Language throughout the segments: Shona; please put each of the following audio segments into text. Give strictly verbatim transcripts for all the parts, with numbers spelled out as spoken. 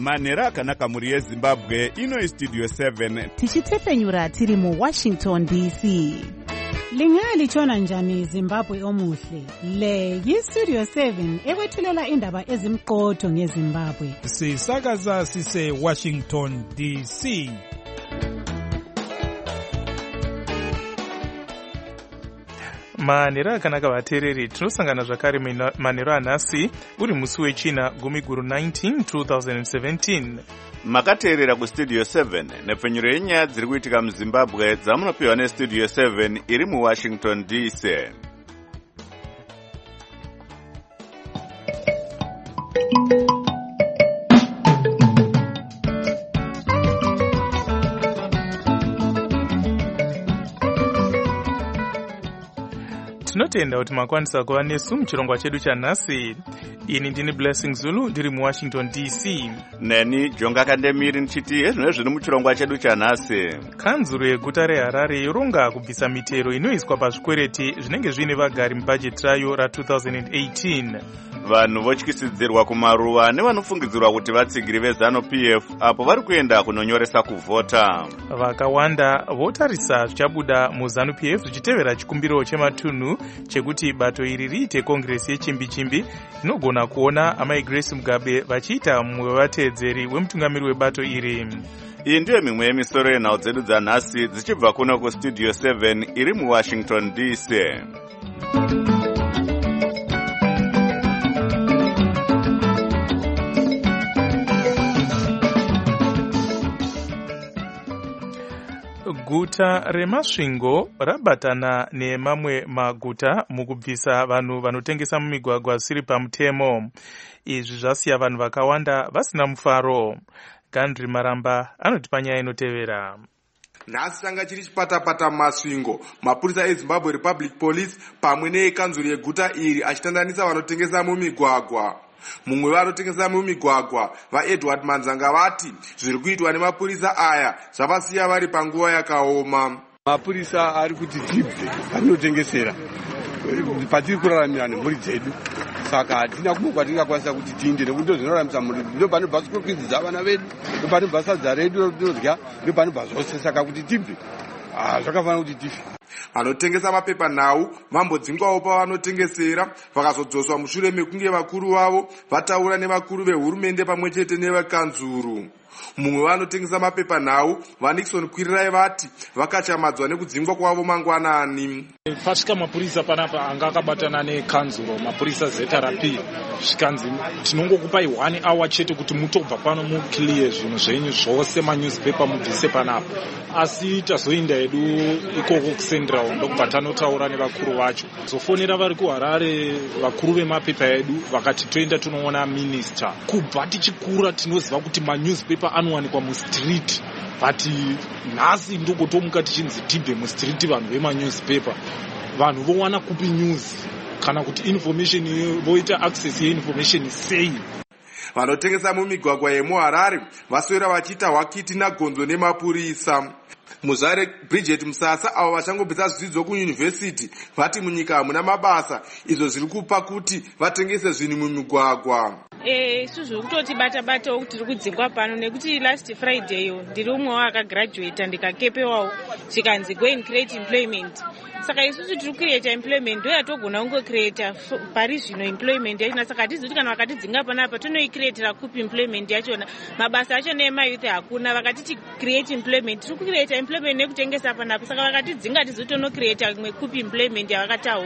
manhero akanaka mhuri yezimbabwe. Ino Studio seven tichitefenyura tiri muWashington D C. Lingalitshona njani Zimbabwe omuhle? Le yiStudio seven ekwethulela indaba ezimqotho ngeZimbabwe. Sisakaza sise Washington D C. Manhero akanaka vateereri, tinosangana zvakare manhero anhasi uri musi wechina gumi guru nineteen twenty seventeen. Makateerera kuStudio seven nepfenyuro yenyaya dziri kuitika muZimbabwe dzamunopiwa neStudio seven iri muWashington D C. Tinotenda kuti makwanisa kuva nesu muchirongwa chedu chanhasi. Ini ndini Blessing Zulu ndiri muWashington D C. Neni Jonga Kandemiri ndichiti ezvino zviri muchirongwa chedu chanhasi. Kanzuro yeguta reHarare yoronga kubvisa mitero inoiswa pazvikwereti zvinenge zvine vagari mubhajeti rayo ra-twenty eighteen. Vanhu votyisidzirwa kumaruva nevanofungidzirwa kuti vatsigiri vezano P F apo vari kuenda kunonyoresa kuvhota. Vakawanda votarisa zvichabuda muzanu P F zvichitevera chikumbiro chematunhu chekuti bato iri riite kongresi yechimbi-chimbi inogona kuona amai Grace Mugabe vachiita mumwe wevateedzeri wemutungamiri webato iri. Iyi ndiyo mimwe yemisoro yenhau dzedu dzanhasi dzichibva kuno kuStudio seven iri muWashington D C. Guta reMasvingo rabatana nemamwe maguta mukubvisa vanhu vanotengesa mumigwagwa zvisiri pamutemo. Izvi zvasiya vanhu vakawanda vasina mufaro. Gandri Maramba anotipa nyaya inotevera. Nhasi changa chiri chipatapata muMasvingo, mapurisa eZimbabwe Republic Police pamwe neekanzuro yeguta iri achitandanisa vanotengesa mumigwagwa. Mumwe vanotengesa mumigwagwa vaEdward Manzanga vati zviri kuitwa nemapurisa aya zvavasiya vari panguva yakaoma. Mapurisa ari kuti tibve patinotengesera patiri kuraramira nemhuri dzedu, saka hatina kumwe kwatingakwanisa kuti tiinde nekuti ndozvinoramisa mhuri, ndo panobva sikokwizi dzavana vedu, ndo panobva sadza redu rinodya, ndo panobva zvose, saka kuti tibve zvakafanira kuti tife. Vanotengesa mapepanhau vambodzingwawo pavanotengesera vakazodzoswa mushure mekunge vakuru vavo vataura nevakuru vehurumende pamwe chete nevekanzuru. Mumwe vanotengesa mapepanhau vaNixon Kwirirai vati vakachamadzwa nekudzingwa kwavo mangwanani. Pasvika mapurisa panapa anga akabatana nekanzuro, mapurisa zeta rapi zvikanzi tinongokupai one hour chete kuti mutobva pano mukiliye zvinhu zvenyu zvose, manewspaper mubvise panapa. Asi tazoenda hedu ikoko kuCentral ndokubva tanotaura nevakuru vacho, zofonera vari kuHarare vakuru vemapepa edu vakati toenda tunoona minista. Kubva tichikura tinoziva kuti manewspaper anowanikwa mustreet, but nhasi ndokotomuka tichinzi tibve mustreet vanhu vemanewspaper. Vanhu vowana kupi news kana kuti information voita access yeinformation sei? Vanotengesa mumigwagwa yemuHarare vaswera vachiita hwakiti nagonzo nemapurisa. Muzare Bridget Musasa avo vachangobvisa zvidzidzo kuyunivhesiti vati munyika hamuna mabasa, izvo zviri kupa kuti vatengese zvinhu mumigwagwa. Eh, isusu kutoti bata bata kuti tiri kudzingwa pano nekuti last Friday yo ndiri umwe wakagraduate ndikakepewawo chikanzi go and create employment. Saka isusu tiri create employment ndo yatogona kungo create pari zvino employment yacho, saka hatizi kuti kana vakatidzinga panapa tonoicreatira kupi employment yachona. Mabasa acho nemayouth hakuna, vakatiti create employment tiri kucreate employment nekutengesa panapa, saka vakatidzinga tizotono create kupi employment yavakataura.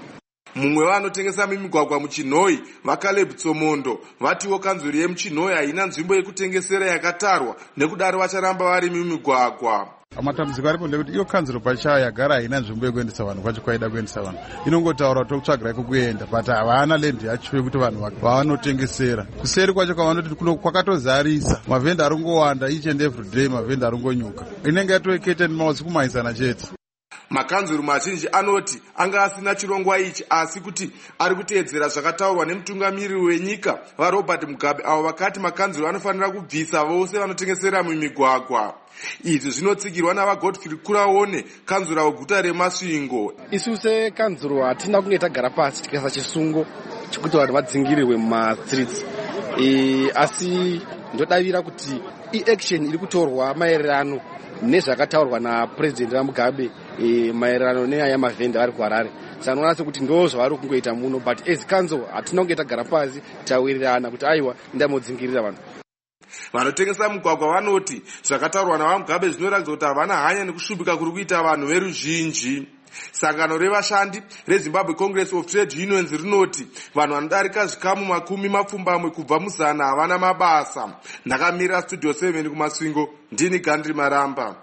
Mumwe vanotengesa mimigwagwa muChinhoi vaCaleb Tsomondo vatiwo kanzuro yemuChinhoi haina nzvimbo yekutengesera yakatarwa, nekudaro vacharamba vari mimigwagwa. Matambudziko aripo ndekuti iyo kanzuro pachayo yagara haina nzvimbo yekuendesa vanhu kwacho kwaida kuendesa vanhu, inongotaura kuti tokutsvagira kwekuenda, but havana lendi yacho yekuti vanhu vavanotengesera. Kuseri kwacho kwavanoti kwakatozarisa, mavhenda arongowanda each and every day, mavhenda arongonyuka, inenge yatoekete mausi kumaisana chete. Makanzuru mazhinji anoti anga asina chirongwa ichi, asi kuti ari kuteedzera zvakataurwa nemutungamiriri wenyika vaRobert Mugabe avo vakati makanzuru anofanira kubvisa vose vanotengesera mumigwagwa. Izvi zvinotsigirwa navaGodfrey Kuraone, kanzura weguta reMasvingo. Isu sekanzuro hatina kunge tagara pasi tikaisa chisungo chekuti vanhu vadzingirirwe mumastreets, e, asi ndodavira kuti iaction iri kutorwa maererano nezvakataurwa napurezidendi vamugabe e, maererano nenyaya yamavhenda ari kuharare. Saka noona sekuti ndo zvavari kungoita muno, but as council hatina kunge tagara pasi tawirirana kuti aiwa ndamodzingirira vanhu. Vanotengesa mugwagwa vanoti zvakataurwa navamugabe zvinoratidza kuti havana hanya nekushubika kuri kuita vanhu veruzhinji. Sangano revashandi reZimbabwe Congress of Trade Unions rinoti vanhu vanodarika zvikamu makumi mapfumbamwe kubva muzana havana mabasa. Ndakamirira Studio seven kumasvingo, ndini Gandri Maramba.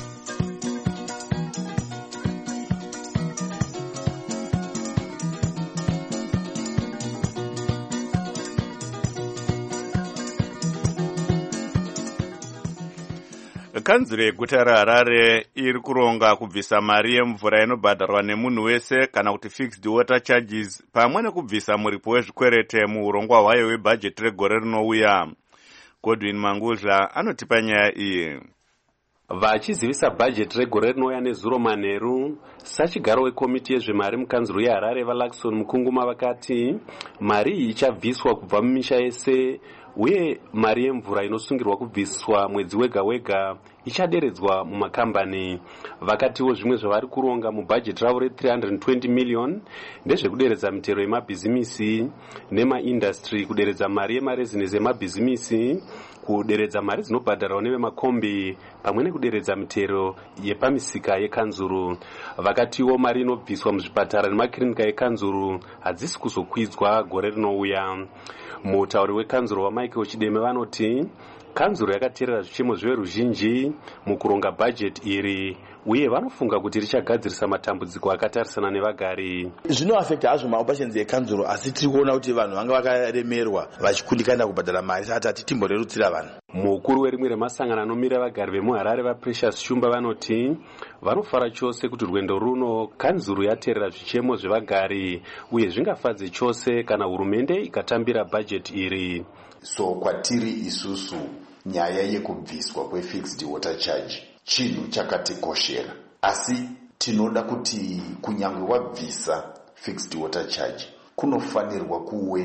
Kanzuro yeguta raHarare iri kuronga kubvisa mari yemvura inobhadharwa nemunhu wese kana kuti fixed water charges pamwe nekubvisa muripo wezvikwerete muurongwa hwayo webhajeti regore rinouya. Godwin Manguzha anotipa nyaya iyi. Vachizivisa bhajeti regore rinouya nezuro manheru, sachigaro wekomiti yezvemari mukanzuro yeHarare vaLaxon Mukunguma vakati mari iyi ichabviswa kubva mumisha yese uye mari yemvura inosungirwa kubviswa mwedzi wega wega ichaderedzwa mumakambani. Vakatiwo zvimwe zvavari kuronga mubhajeti ravo re three hundred twenty million ndezvekuderedza mitero yemabhizimisi nemaindastry, kuderedza mari yemarezinesi emabhizimisi, kuderedza mari dzinobhadharwa nevemakombi pamwe nekuderedza mitero yepamisika yekanzuru. Vakatiwo mari inobviswa muzvipatara nemakirinika yekanzuru hadzisi kuzokwidzwa gore rinouya. Mutauri wekanzuro waMichael Chideme vanoti kanzuro yakateerera zvichemo zveruzhinji mukuronga bhajeti iri uye vanofunga kuti richagadzirisa matambudziko akatarisana nevagari. Zvinoafekta hazvo maoperations ekanzuro, asi tiri kuona kuti vanhu vanga vakaremerwa vachikundikana kubhadhara mari, saka titimborerutsira vanhu. Mukuru werimwe remasangano anomira vagari vemuHarare vaPrecious Shumba vanoti vanofara chose kuti rwendo runo kanzuro yateerera zvichemo zvevagari uye zvingafadze chose kana hurumende ikatambira bhajeti iri. So kwatiri isusu nyaya yekubviswa kwefixed water charge chinhu chakatikoshera, asi tinoda kuti kunyangwe wabvisa fixed water charge kunofanirwa kuwe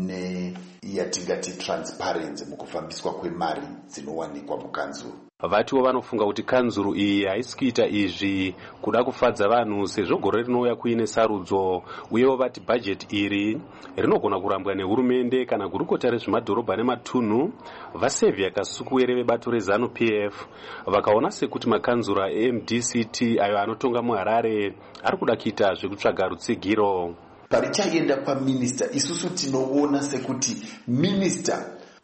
neyatingati transparency mukufambiswa kwemari dzinowanikwa mukanzuro. Vatiwo vanofunga kuti kanzuro iyi haisi kuita izvi kuda kufadza vanhu sezvo gore rinouya kuine sarudzo, uyewo vati bhajeti iri rinogona kurambwa nehurumende kana gurukota rezvemadhorobha nematunhu. Vasevhia Kasukuwere vebato reZanu P F vakaona sekuti makanzuro eM D C T ayo anotonga muHarare ari kuda kuita zvekutsvaga rutsigiro. Parichaenda kwaminista, isusu tinoona sekuti minista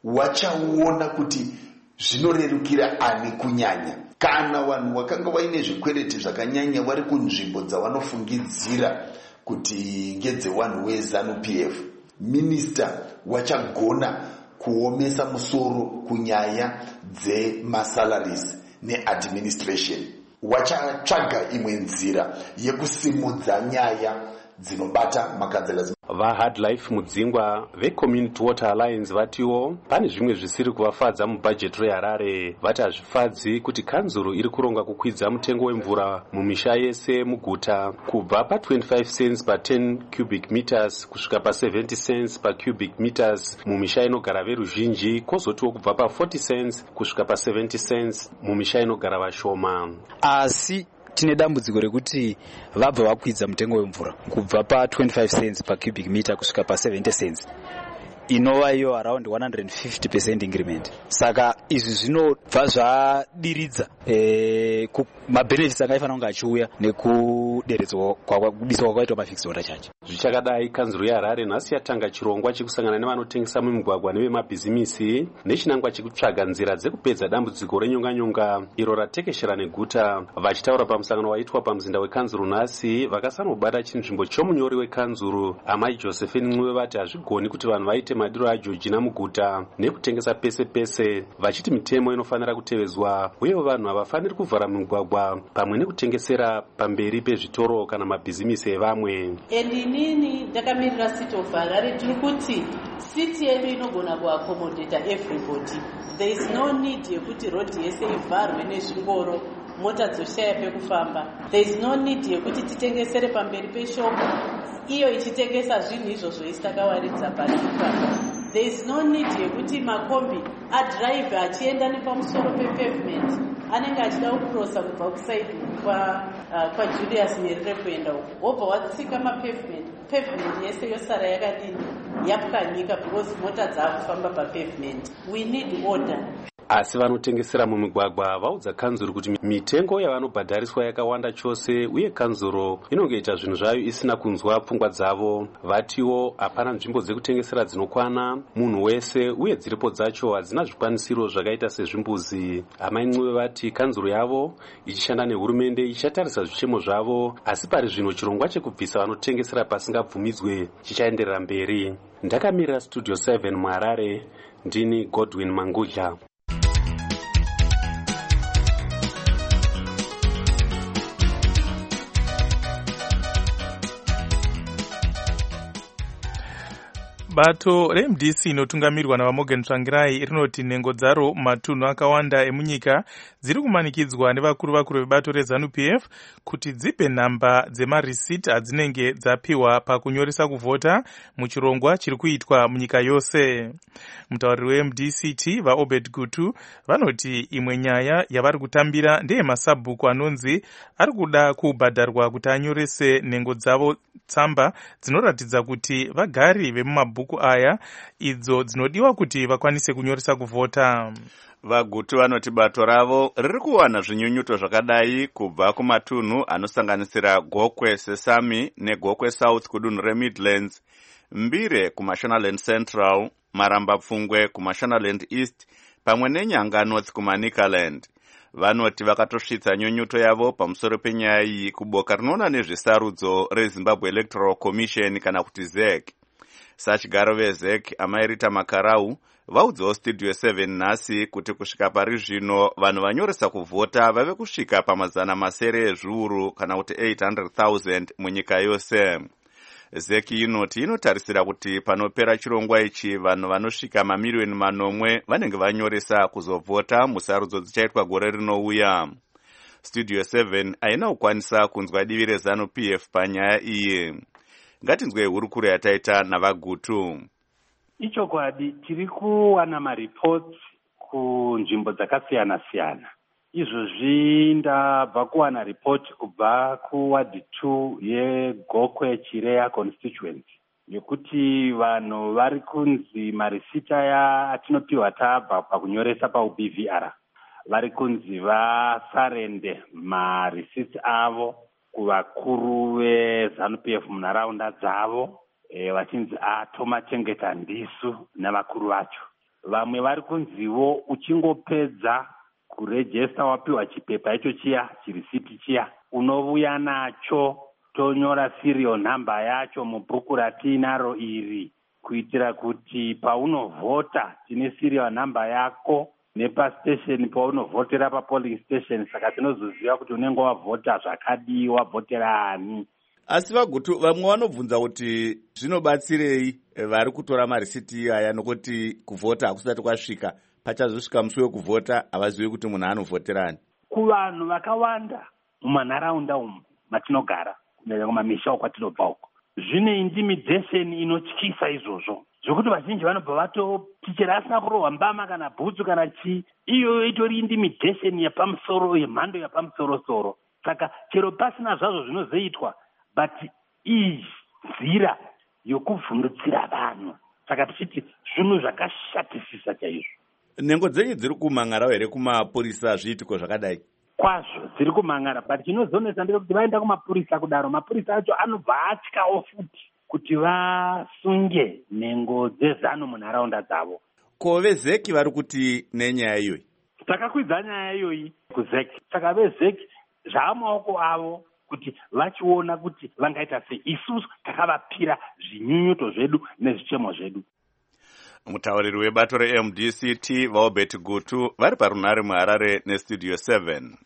wachaona kuti zvinorerukira ani kunyanya. Kana vanhu vakanga vaine zvikwereti zvakanyanya vari kunzvimbo dzavanofungidzira kuti ngedzevanhu weZanu P F, minista wachagona kuomesa musoro kunyaya dzemasalaries neadministration. Wachatsvaga imwe nzira yekusimudza nyaya dzinobata makanzela. VaHardlife Mudzingwa veCommunity Water Alliance vatiwo pane zvimwe zvisiri kuvafadza mubhajeti reHarare. Vati hazvifadzi kuti kanzuro iri kuronga kukwidza mutengo wemvura mumisha yese muguta kubva pa twenty-five cents per ten cubic meters kusvika pa seventy cents per cubic meters mumisha inogara veruzhinji, kwozotiwo kubva pa forty cents kusvika pa seventy cents mumisha inogara vashoma. Asi tine dambudziko rekuti vabva vakwidza mutengo wemvura kubva pa twenty-five cents per cubic meter kusvika pa seventy cents, inova iyo around one hundred fifty percent increment. Saka izvi zvinobva zvadiridza e, mabenefits angaifanira kunge achiuya nekuderedzwa kwakubiswa kwakaitwa mafixed water charge. Zvichakadai kanzuro yeHarare nhasi yatanga chirongwa chekusangana nevanotengesa mumigwagwa nevemabhizimisi nechinangwa chekutsvaga nzira dzekupedza dambudziko renyonganyonga iro ratekeshera neguta. Vachitaura pamusangano waitwa pamuzinda wekanzuro nhasi, vakasanobata chinzvimbo chomunyori wekanzuro Amai Josephine Ncube vati hazvigoni kuti vanhu vaite madiro aJoji muguta nekutengesa pese pese, vachiti mitemo inofanira kutevezwa uye vanhu havafaniri kuvhara migwagwa pamwe nekutengesera pamberi pezvitoro kana mabhizimisi evamwe. Inini ndakamirira City of Harare, tiri kuti city yedu inogona kuaccommodate everybody. There is no need yekuti road yese ivharwe nezvingoro mota dzoshaya pekufamba. There is no need yekuti titengesere pamberi peshopu iyo ichitengesa zvinhu izvozvo isakawaridza pasi. there is no need yekuti makombi adrive achienda nepamusoro pepavement anenge achida kucrossa kubva kusaidi kwa uh, kwa Julius Nyerere kuenda uko wobva watsika mapavement pavement yese yosara yakadini yapwanyika because mota dzakufamba papavement. We need order. Asi vanotengesera mumigwagwa vaudza kanzuro kuti mitengo yavanobhadhariswa yakawanda chose uye kanzuro inongoita zvinhu zvayo isina kunzwa pfungwa dzavo. Vatiwo hapana nzvimbo dzekutengesera dzinokwana munhu wese uye dziripo dzacho hadzina zvikwanisiro zvakaita sezvimbuzi. Amai Ncube vati kanzuro yavo ichishanda nehurumende ichatarisa zvichemo zvavo, asi pari zvino chirongwa chekubvisa vanotengesera pasingabvumidzwe chichaenderera mberi. Ndakamirira Studio seven muHarare, ndini Godwin Mangudya. Bato re-M D C inotungamirwa naVaMorgan Tsvangirai rinoti nhengo dzaro matunhu akawanda emunyika dziri kumanikidzwa nevakuru vakuru vebato reZANU P F kuti dzipe nhamba dzemarisiti adzinenge dzapiwa pakunyoresa kuvhota muchirongwa chiri kuitwa munyika yose. Mutauriri we-M D C T vaObed Gutu vanoti imwe nyaya yavari kutambira ndeye masabhuku anonzi ari kuda kubhadharwa kuti anyorese nhengo dzavo tsamba dzinoratidza kuti vagari vemumabhuku aya idzo dzinodiwa kuti vakwanise kunyoresa kuvhota. Vagutu vanoti bato ravo riri kuwana zvinyunyuto zvakadai kubva kumatunhu anosanganisira Gokwe Sesame neGokwe South kudunhu reMidlands, Mbire kuMashonaland Central, Maramba Pfungwe kuMashonaland East pamwe neNyanga North kuManicaland. Vanoti vakatosvitsa nyunyuto yavo pamusoro penyaya iyi kuboka rinoona nezvesarudzo reZimbabwe Electoral Commission kana kuti Z E C. Sachigaro veZ E C Amai Rita Makarau vaudzawo Studio seven nhasi kuti kusvika pari zvino vanhu vanyoresa kuvhota vave kusvika pamazana masere ezviuru kana kuti eight hundred thousand munyika yose. Z E C inoti inotarisira kuti panopera chirongwa ichi vanhu vanosvika mamiriyoni manomwe vanenge vanyoresa kuzovhota musarudzo dzichaitwa gore rinouya. Studio seven haina kukwanisa kunzwa divi reZANU P F panyaya iyi. Ngatinzwe hurukuro yataita navagutu. Ichokwadi tiri kuwana mareports kunzvimbo dzakasiyana siyana. Izvozvi ndabva kuwana report kubva kuward two yeGokwe Chireya constituency yekuti vanhu vari kunzi marisita ya atinopiwa tabva pakunyoresa paU B V R vari kunzi vasarende marisiti avo kuvakuru veZANU P F munharaunda dzavo, e, vachinzi atomachengeta ndisu navakuru vacho. Vamwe vari kunziwo uchingopedza kurejesta wapiwa chipepa icho chiya chirisiti chiya unovuya nacho tonyora serial number yacho mubhuku ratinaro iri kuitira kuti paunovhota tine serial number yako nepastation paunovhotera papolling station, saka tinozoziva kuti unenge wavhota zvakadii, wavhotera ani. Asi vagutu vamwe vanobvunza kuti zvinobatsirei vari kutora marisiti aya nokuti kuvhota hakusati kwasvika, pachazosvika musi wekuvhota havazivi kuti munhu anovhoterani. Kuvanhu vakawanda mumanharaunda umu matinogara kunyanya kumamisha kwatinobva uko, zvine intimidation inotyisa izvozvo zvokuti vazhinji vanobva vatoti chero asina kurohwa mbama kana bhutsu kana chii, iyoyo itori intimidation yapamusoro, yemhando yapamusoro-soro. Saka chero pasina zvazvo zvinozoitwa, but iyi nzira yokuvhundutsira vanhu. Saka tichiti zvinhu zvakashatisisa chaizvo. Nhengo dzenyu dziri kumangara here kumapurisa zviitiko zvakadai? Kwazvo dziri kumangara, but chinozonesa ndechekuti vaenda kumapurisa kudaro, mapurisa acho anobva atyawo futi kuti vasunge nhengo dzeZANU munharaunda dzavo. Ko veZ E C vari kuti nenyaya iyoyi? Takakwidza nyaya iyoyi kuZ E C, saka veZ E C zvaamaoko avo kuti vachiona kuti vangaita sei. Isusu takavapira zvinyunyuto zvedu nezvichemo zvedu. Mutauriri webato re-M D C T vaObed Gutu vari parunhare muHarare neStudio seven.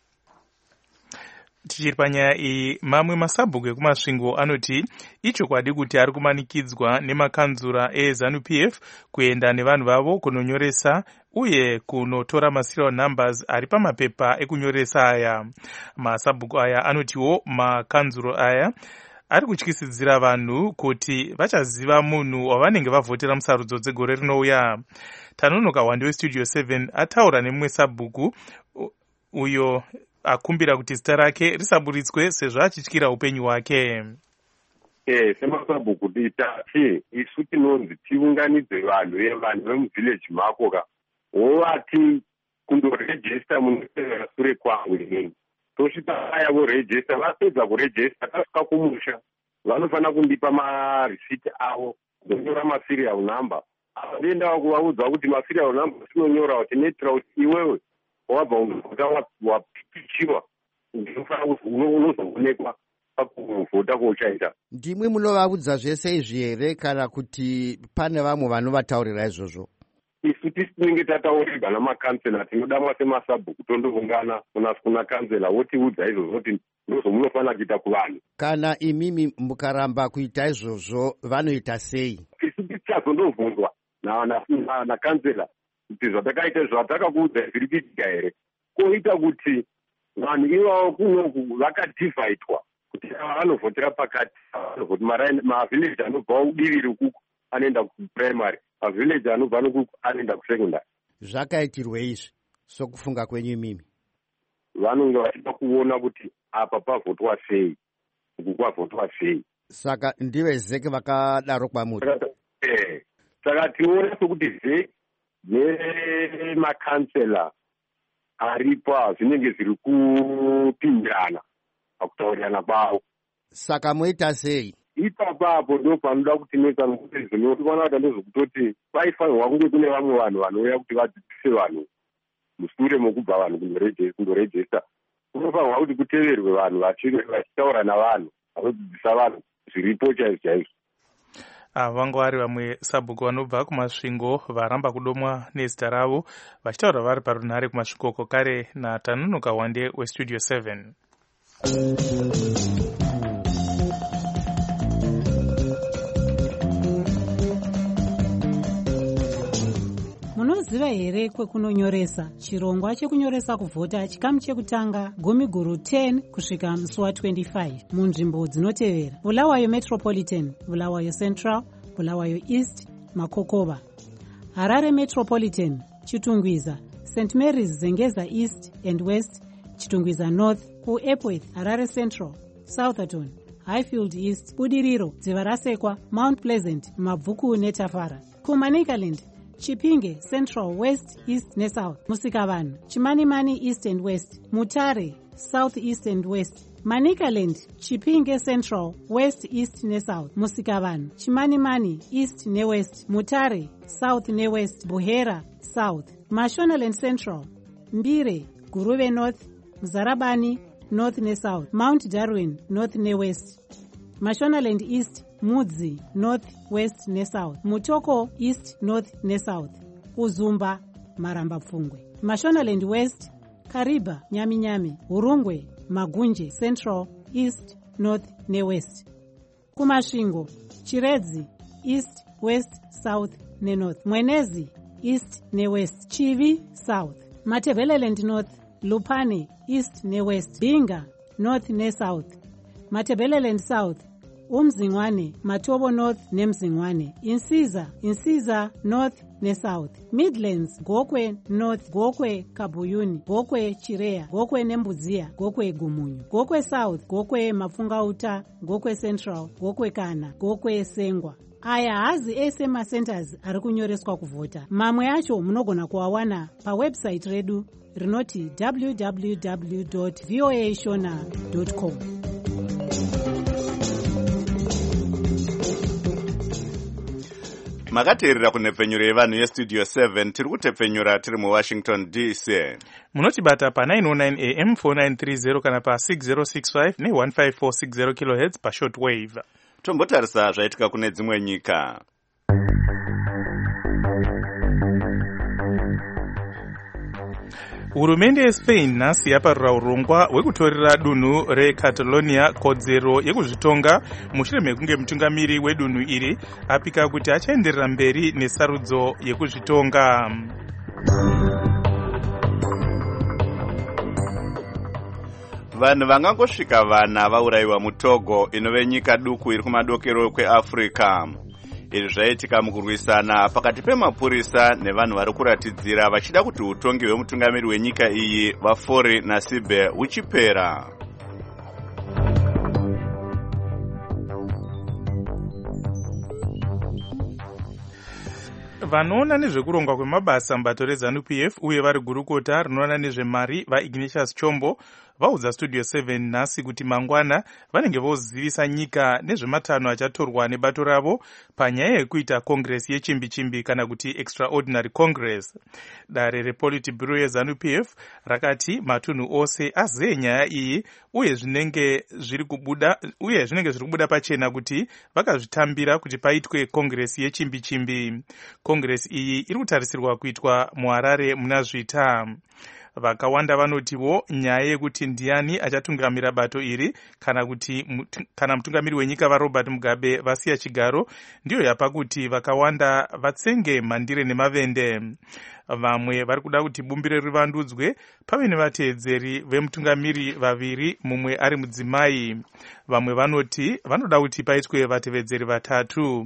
Tichiri panyaya iyi, mamwe masabhuku ekumasvingo anoti ichokwadi kuti ari kumanikidzwa nemakanzura eZANU P F kuenda nevanhu vavo kunonyoresa uye kunotora maserial numbers ari pamapepa ekunyoresa aya. Masabhuku aya anotiwo makanzuro aya ari kutyisidzira vanhu kuti vachaziva munhu wavanenge vavhotera musarudzo dzegore rinouya. Tanonoka Wande westudio seven ataura nemumwe sabhuku uyo akumbira kuti zita rake risaburitswe sezvo achityira upenyu hwake. Eh, semasabhuku titati isu tinonzi tiunganidze vanhu vevanhu vemuvhileji mako ka wovati kundorejista munosevera sure kwangu inini tosvika aya vorejista vapedza kurejista tasvika kumusha vanofanira kundipa marisiti avo ndonyora maserial number avaendawo kuvaudza kuti maserial number tinonyora kuti netira kuti iwewe wabva unovhota wapichiwa unozoonekwa pakuvhota kwauchaita. Ndimwe munovaudza zvese izvi here kana kuti pane vamwe vanovataurira izvozvo? Isu tisi tinenge tataurirwa namakansela tinodamwa semasabhuku tondoungana kuna kansela wotiudza izvozvo kuti ndozvo munofanira kuita kuvanhu. Kana imimi mukaramba kuita izvozvo vanoita sei? Isu tichazondobvunzwa nakansela kuti zvatakaita zvatakakuudza zviri kuitika here, koita kuti vanhu ivavo kunoku vakadivhaitwa kuti vanovhotera pakati, mavhileji anobva kudivi rikuku anoenda kuprimary, mavhileji anobva nokuku anoenda kusekondari. Zvakaitirwe izvi sokufunga kwenyu imimi? Vanonge vachida kuona kuti apa pavhotwa sei, uku kwavhotwa sei. Saka ndive zeke vakadaro kwamuri? Eh, saka tinoona sekuti zeke nemakansela aripo zvinenge zviri kupindirana pakutaurirana kwavo. Saka moita sei? Ipapapo ndo panoda kutineka nokuti zvinoona kuti ndozvokutoti paifanirwa kunge kune vamwe vanhu vanouya kuti vadzidzise vanhu mushure mokubva vanhu kundorejista. Kunofanirwa kuti kuteverwe vanhu vachitaura navanhu vanodzidzisa vanhu zviripo chaizvo chaizvo. Ava vanga vari vamwe sabhuku vanobva kumasvingo varamba kudomwa nezita ravo vachitaura vari parunhare kumasvikoko kare naTanonoka Wande westudio seven. Munoziva here kwekunonyoresa chirongwa chekunyoresa kuvhota chikamu chekutanga gumi guru ten kusvika musi wa twenty-five munzvimbo dzinotevera: Bulawayo Metropolitan, Bulawayo Central, Bulawayo East, Makokova; Harare Metropolitan, Chitungwiza, Saint Mary's Zengeza East and West, Chitungwiza North, kuEpworth, Harare Central, Southerton, Highfield East, Budiriro, Dzivarasekwa, Mount Pleasant, Mabvuku neTafara; kuManicaland, Chipinge Central, West, East neSouth, Musikavanhu, Chimanimani East and West, Mutare South, East and West, Manicaland, Chipinge Central, West, East neSouth, Musikavanhu, Chimanimani East neWest, Mutare South neWest, Buhera South, Mashonaland Central, Mbire, Guruve North, Mzarabani North neSouth, Mount Darwin North neWest, Mashonaland East, Mudzi North, West neSouth, Mutoko East, North neSouth, Uzumba, Maramba Pfungwe, Mashonaland West, Kariba, Nyami Nyami, Urungwe, Magunje Central, East, North neWest, Kumashingo, Chiredzi East, West, South neNorth, Mwenezi East neWest, Chivi South, Matebeleland North, Lupane East neWest, Binga North neSouth, Matebeleland South, Umzingwane, Matobo North neMzingwane, Insiza, Insiza North neSouth, Midlands, Gokwe North, Gokwe Kabuyuni, Gokwe Chirea, Gokwe Nembudzia, Gokwe Gumunyu, Gokwe South, Gokwe Mafungauta, Gokwe Central, Gokwe Kana, Gokwe Sengwa. Aya hazi ese macenters ari kunyoreswa kuvhota. Mamwe acho munogona kuawana pawebsite redu rinoti w w w dot voa shona dot com. Makateerera kunhepfenyuro yevanhu yestudio seven tiri kutepfenyura tiri muWashington D C. Munotibata pa nine oh nine A M four nine three zero kana pa six zero six five ne one five four six zero kilohertz pa shortwave. Tombotarisa zvaitika kune dzimwe nyika. Hurumende yeSpain nhasi yaparura urongwa hwekutorera dunhu reCatalonia kodzero yekuzvitonga mushure mekunge mutungamiri wedunhu iri apika kuti achaenderera mberi nesarudzo yekuzvitonga. vanhu vangangosvika vana vaurayiwa mutogo inove nyika duku iri kumadokero kweafrica. Izvi zvaitika mukurwisana pakati pemapurisa nevanhu vari kuratidzira vachida kuti utongi hwemutungamiri wenyika iyi vaFori Nasibe huchipera. vanoona nezvekurongwa kwemabasa mubato reZANU P F uye vari gurukota rinoona nezvemari vaIgnatius Chombo vaudza Studio seven nhasi kuti mangwana vanenge vozivisa nyika nezvematanho achatorwa nebato ravo panyaya yekuita congress yechimbi-chimbi kana kuti extraordinary congress. Dare rePolitburo yeZANU P F rakati matunhu ose aziye nyaya iyi uye zvinenge zviri kubuda uye zvinenge zviri kubuda pachena kuti vakazvitambira kuti paitwe congress yechimbi-chimbi. Congress iyi iri kutarisirwa kuitwa muHarare muna Zvita. Vakawanda vanotiwo nyaya yekuti ndiani achatungamira bato iri kana kuti kana mutungamiri wenyika vaRobert Mugabe vasiya chigaro ndiyo yapa kuti vakawanda vatsenge mandire nemavende. Vamwe vari kuda kuti bumbire rivandudzwe pave nevateedzeri vemutungamiri vaviri mumwe ari mudzimai. Vamwe vanoti vanoda kuti paitwe vatevedzeri vatatu.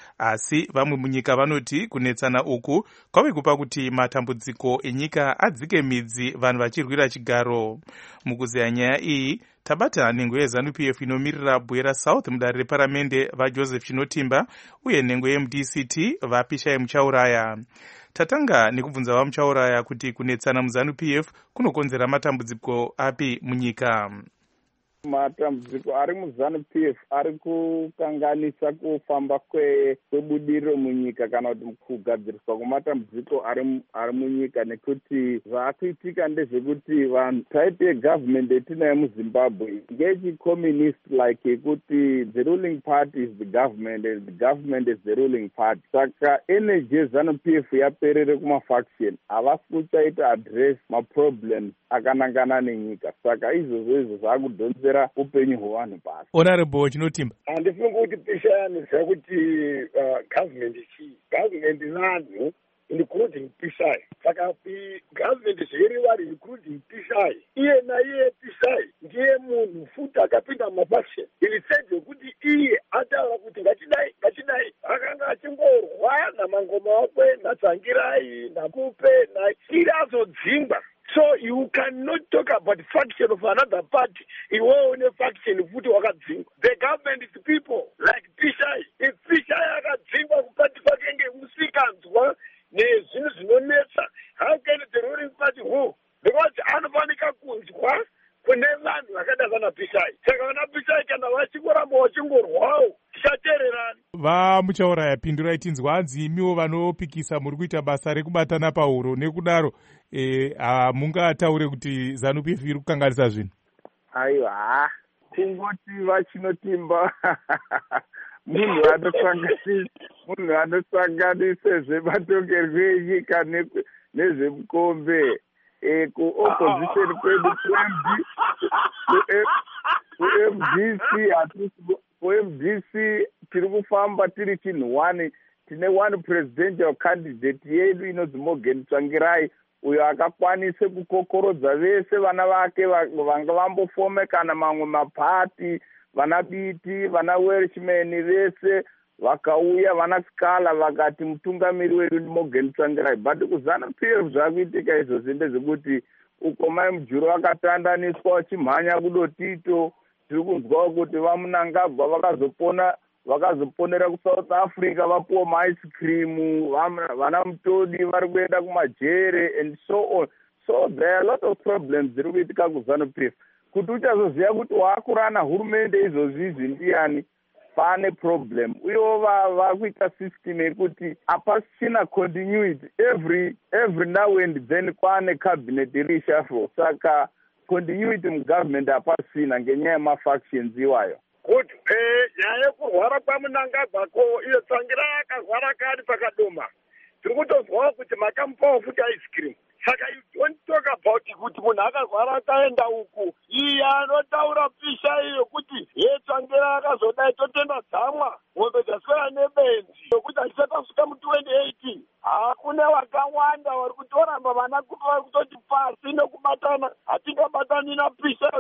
Asi vamwe munyika vanoti kunetsana uku kwave kupa kuti matambudziko enyika adzike midzi vanhu vachirwira chigaro. Mukuzeya nyaya iyi tabata nhengo yeZANU P F inomirira Bwera South mudare reparamende vaJoseph Chinotimba uye nhengo yeMu D C T vaPishai Muchauraya. Tatanga nekubvunza vaMuchauraya kuti kunetsana muZANU P F kunokonzera matambudziko api munyika. Matambudziko ari muZANU P F ari kukanganisa kufamba kwebudiriro munyika kana kuti kugadziriswa kwematambudziko ari ari munyika nekuti zvaakuitika ndezvekuti vanhu type yegovernment yetinayo muZimbabwe ngechi-communist like yekuti the ruling party is the government and the government is the ruling party. Saka energy yeZANU P F yaperere kumafaction havasi kuchaita address maproblems akanangana nenyika. Saka izvozvo izvo zvakudhonzera upenyu hwevanhu basi. Honorable Chinotimba, handifungi kuti pishayanisa kuti government chii government vanhu including Pishai. Saka government zviriwa including Pishai iye naiye Pishai ndiye munhu futi akapinda mumafaction. Ilisedze kuti iye ataura kuti ngachidai ngachidai akanga achingorwa namangoma wakwe naTsangirai nakupe nairi azodzingwa. So you cannot talk about faction of another party. You own a faction futhi wakadzingwa. The government is people like Pishai. If Pishai akadzingwa kupati kwake ngemusikanzwa nezvinhu zvinonetsa, how can the ruling party who? Because anofanika kunzwa kune vanhu vakada sana Pishai. Saka vana Pishai kana vachingoramba vachingorwawo tichateererana. VaMuchauraya pindurai tinzwa hanzi imiwo vanopikisa muri kuita basa rekubatana pahuro nekudaro hamungataure kuti ZANU P F iri kukanganisa zvinhu. Aiwa, kungoti vaChinotimba munhu anosanganisa munhu anosanganisa zvematongero enyika nezvemukombe kuopposition kwedu kuM D C kuM D C tiri kufamba tiri chinhu one. Tine one presidential candidate yedu inonzi Morgan Tsvangirai uyo akakwanise kukokorodza vese vana vake vanga vambofome kana mamwe mapati vana Biti vana Welshman vese vakauya vana Skala vakati mutungamiri wedu ndi Morgan Tsvangirai. But kuZANU P F zvakuitika izvozvi ndezvekuti ukomai mujuru vakatandaniswa vachimhanya kudotito. Tiri kunzwawo kuti vaMunangagwa vakazopona vakazoponera kuSouth Africa vapuwa maice cream vana Mutodi vari kuenda kumajere and so on. So there are a lot of problems dziri kuitika kuZANU P F. Kuti uchazoziva kuti waakurana hurumende izvozvi izvi ndiani pane problem. Uyewo vakuita system yekuti hapasina continuity every every now and then kwane cabinet reshuffle. Saka continuity mugovernment hapasina ngenyaya yemafactions iwayo. Good. Eh, nyaya yekurwara kwaMunangagwa ko iyo Tsvangirai akarwara kari pakadoma. Tiri kutozwawo kuti makamupawo futi ice cream. Saka you don't talk about kuti munhu akarwara akaenda uku. Iye anotaura Pishai iyo kuti ye Tsvangirai akazodai totenda dzamwa ng'ombe dzaswera nebenzi yokuti achisatasvika mu twenty eighteen. Hakuna vakawanda vari kutoramba vana kuti vari kutoti pasi nekubatana hatingabatani naPishai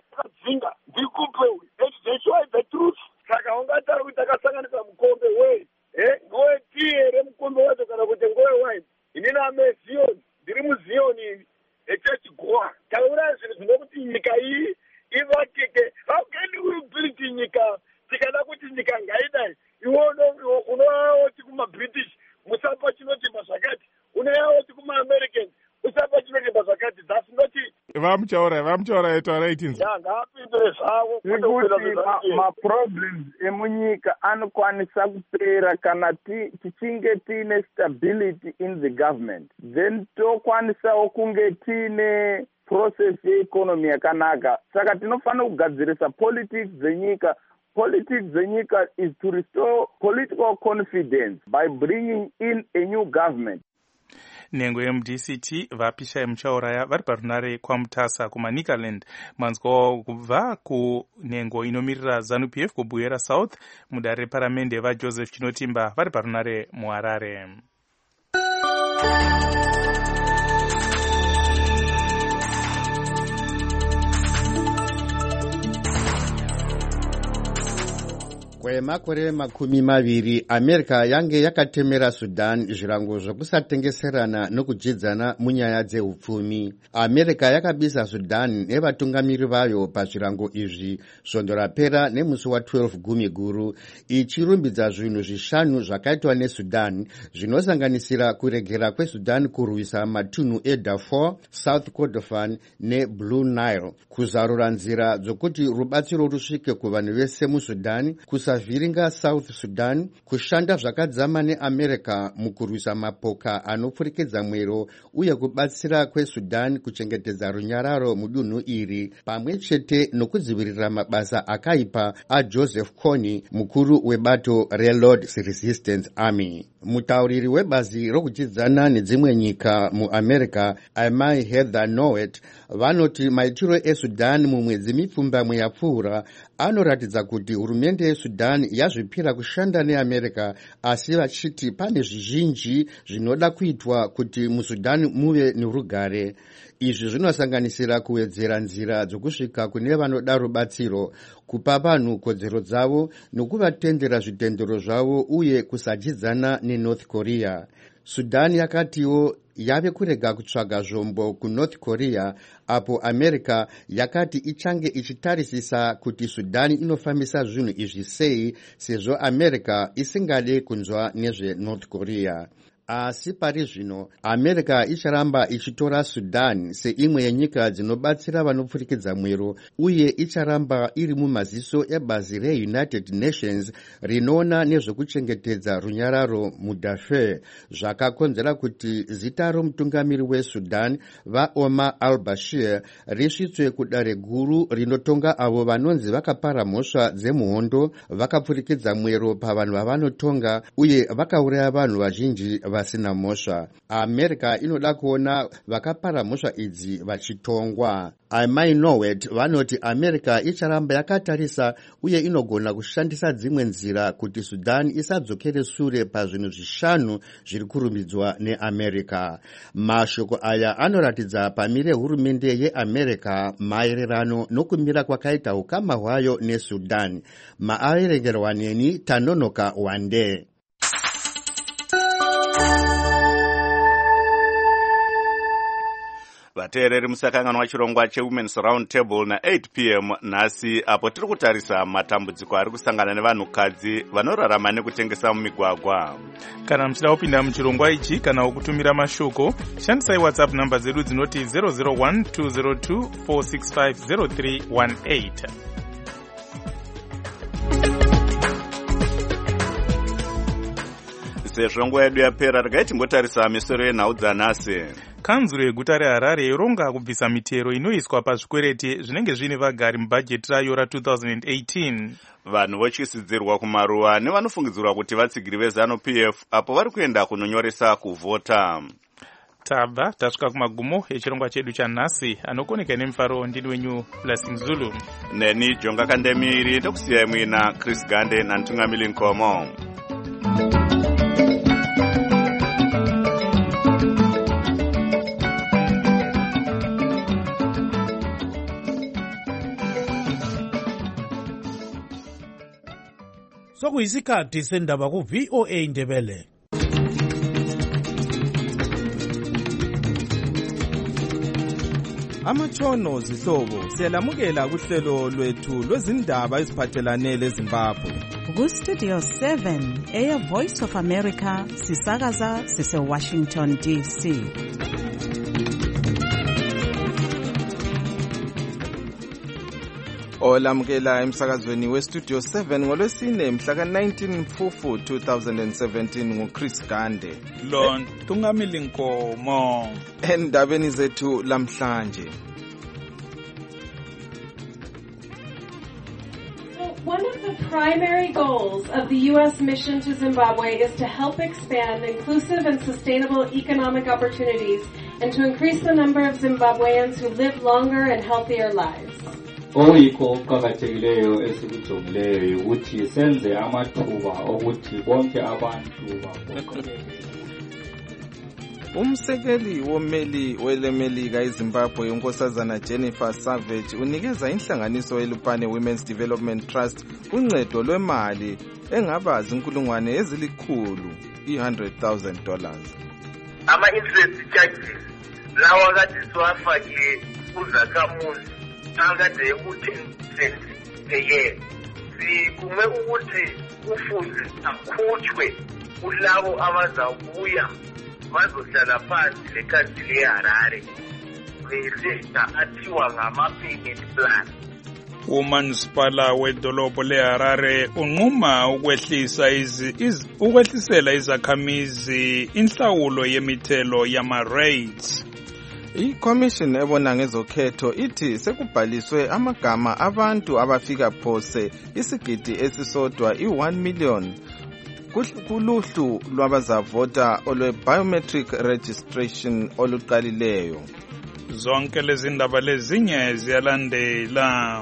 dzinga ndikupe they show the truth. Saka ungatari kuti akasanganisa mukombe wei eh ngowe tii here mukombe wacho kana kuti ngowe wine. Inini amezioni ndiri muzioni ini echechi goa taura zvinhu zvinokuti nyika iyi ivakike. How can we build nyika tikada kuti nyika ngaidai iwono unoyaoti kumabritish musapa chinotimba zvakati unoyaoti kumaamerican usapa chinotimba zvakati. That's not it. Vamuchaura vamuchaura etaura itinzi ngapindure zvavo kuti maproblems emunyika anokwanisa kupera kana tichinge tiine stability in the government, then tokwanisawo kunge tiine process yeeconomy yakanaka. Saka tinofanira kugadzirisa politics dzenyika. Politics dzenyika is to restore political confidence by bringing in a new government. Nhengo yeMu D C T vapisha muchauraya vari parunare kwaMutasa kumaNicaland. Manzwa kubva kunhengo inomirira ZANU P F kubuyera South mudare reparamende vaJoseph Chinotimba vari parunare muHarare. Kwemakore makumi maviri America yange yakatemera Sudan zvirango zvokusatengeserana nokujidzana munyaya dzeupfumi. America yakabisa Sudan nevatungamiri vayo pazvirango izvi svondo rapera nemusi wa12 gumi guru, ichirumbidza zvinhu zvishanu zvakaitwa neSudan zvinosanganisira kuregera kweSudan kurwisa matunhu eDarfur, South Kordofan neBlue Nile, kuzarura nzira dzokuti rubatsiro rusvike kuvanhu vese muSudan, kusavhiringa South Sudan, kushanda zvakadzama neAmerica mukurwisa mapoka anopfurikidza mwero uye kubatsira kweSudan kuchengetedza runyararo mudunhu iri, pamwe chete nokudzivirira mabasa akaipa aJoseph Kony, mukuru webato reLord's Resistance Army. Mutauriri webazi rokuchidzana nedzimwe nyika muAmerica, Amai Heather Nauert, vanoti maitiro eSudan mumwedzi mipfumbamwe yapfuura anoratidza kuti hurumende yeSudan yazvipira kushanda neAmerica, asi vachiti pane zvizhinji zvinoda kuitwa kuti muSudan muve nerugare. Izvi zvinosanganisira kuwedzera nzira dzokusvika kune vanoda rubatsiro, kupa vanhu kodzero dzavo nokuvatendera zvitendero zvavo uye kusajidzana neNorth Korea. Sudan yakatiwo yave kurega kutsvaga zvombo kuNorth Korea, apo America yakati ichange ichitarisisa kuti Sudan inofambisa zvinhu izvi sei, sezvo America isingade kunzwa nezveNorth Korea. Asi pari zvino America icharamba ichitora Sudan seimwe yenyika dzinobatsira vanopfurikidza mwero, uye icharamba iri mumaziso ebazi reUnited Nations rinoona nezvekuchengetedza runyararo muDarfur, zvakakonzera kuti zita romutungamiri weSudan vaOmar al-Bashir risvitswe kudare guru rinotonga avo vanonzi vakapara mhosva dzemuhondo, vakapfurikidza mwero pavanhu vavanotonga uye vakauraya vanhu vazhinji vasina mhosva. America inoda kuona vakapara mhosva idzi vachitongwa. Amai Nauert vanoti America icharamba yakatarisa uye inogona kushandisa dzimwe nzira kuti Sudan isadzokere sure pazvinhu zvishanu zviri kurumbidzwa neAmerica. Mashoko aya anoratidza pamire hurumende yeAmerica maererano nokumira kwakaita ukama hwayo neSudan. Maaverengerwa neni Tanonoka Wande. vateereri musakanganwa wachirongwa cheWomen's Round Table na eight p m nhasi, apo tiri kutarisa matambudziko ari kusangana nevanhukadzi vanorarama nekutengesa mumigwagwa. Kana muchida kupinda muchirongwa ichi kana kutumira mashoko, shandisai WhatsApp namba dzedu dzinoti zero zero one two zero two four six five zero three one eight. Sezvo nguva yedu yapera, regai tingotarisa misoro yenhau dzanhasi. Kanzuro yeguta reHarare yoronga kubvisa mitero inoiswa pazvikwereti zvinenge zvine vagari mubhajeti rayo ra-twenty eighteen. Vanhu votyisidzirwa kumaruva nevanofungidzirwa kuti vatsigiri veZANU P F apo vari kuenda kunonyoresa kuvhota. Tabva tasvika kumagumo echirongwa chedu chanhasi. Anokoneka nemufaro ndini wenyu Blessing Zulu. Neni Jonga Kandemiri ndokusiyai muina Chris Gande nantungamili Nkomo. sokuyisikhathi sendaba ku-V O A Ndebele. Amatshono zihlobo siyalamukela kuhlelo lwethu lwezindaba eziphathelane leZimbabwe. Ku-Studio seven, Air Voice of America, sisakaza sise-Washington D C. Olamukela emsakazweni we-Studio seven ngolwesine mhla ka-nineteen Mfumfu two thousand seventeen nguChris Gande. Lo Tungamili Nkomo. Endabeni zethu lamhlanje. One of the primary goals of the U S mission to Zimbabwe is to help expand inclusive and sustainable economic opportunities and to increase the number of Zimbabweans who live longer and healthier lives. Oyikho okuqakathekileyo esikujongileyo ukuthi senze amathuba okuthi bonke abantu bakhululeke. Umsekeli womeli welemelika eZimbabwe unkosazana Jennifer Savage unikeza inhlanganiso yeLupane Women's Development Trust uncedo lwemali engaba zinkulungwane ezilikhulu one hundred thousand dollars. Ama interest charges lawa kade siwafake kuzakhamuzi akade u-ten percent per year. Sikume ukuthi kufuze akhutshwe kulabo abazabuya bazohlala phansi lekhansili yeHarare ngeseta athiwa ngama-payment plan. uMansipala wedolobho leHarare unquma ukwehlisa izi, iz, ukwehlisela izakhamizi inhlawulo yemithelo yama-rates. I-Commission ebona ngezokhetho ithi sekubhaliswe amagama abantu abafika phose isigidi esisodwa i-one million kuluhlu lwabazavota olwe-biometric registration oluqalileyo. Zonke lezi ndaba lezinye ziyalandela.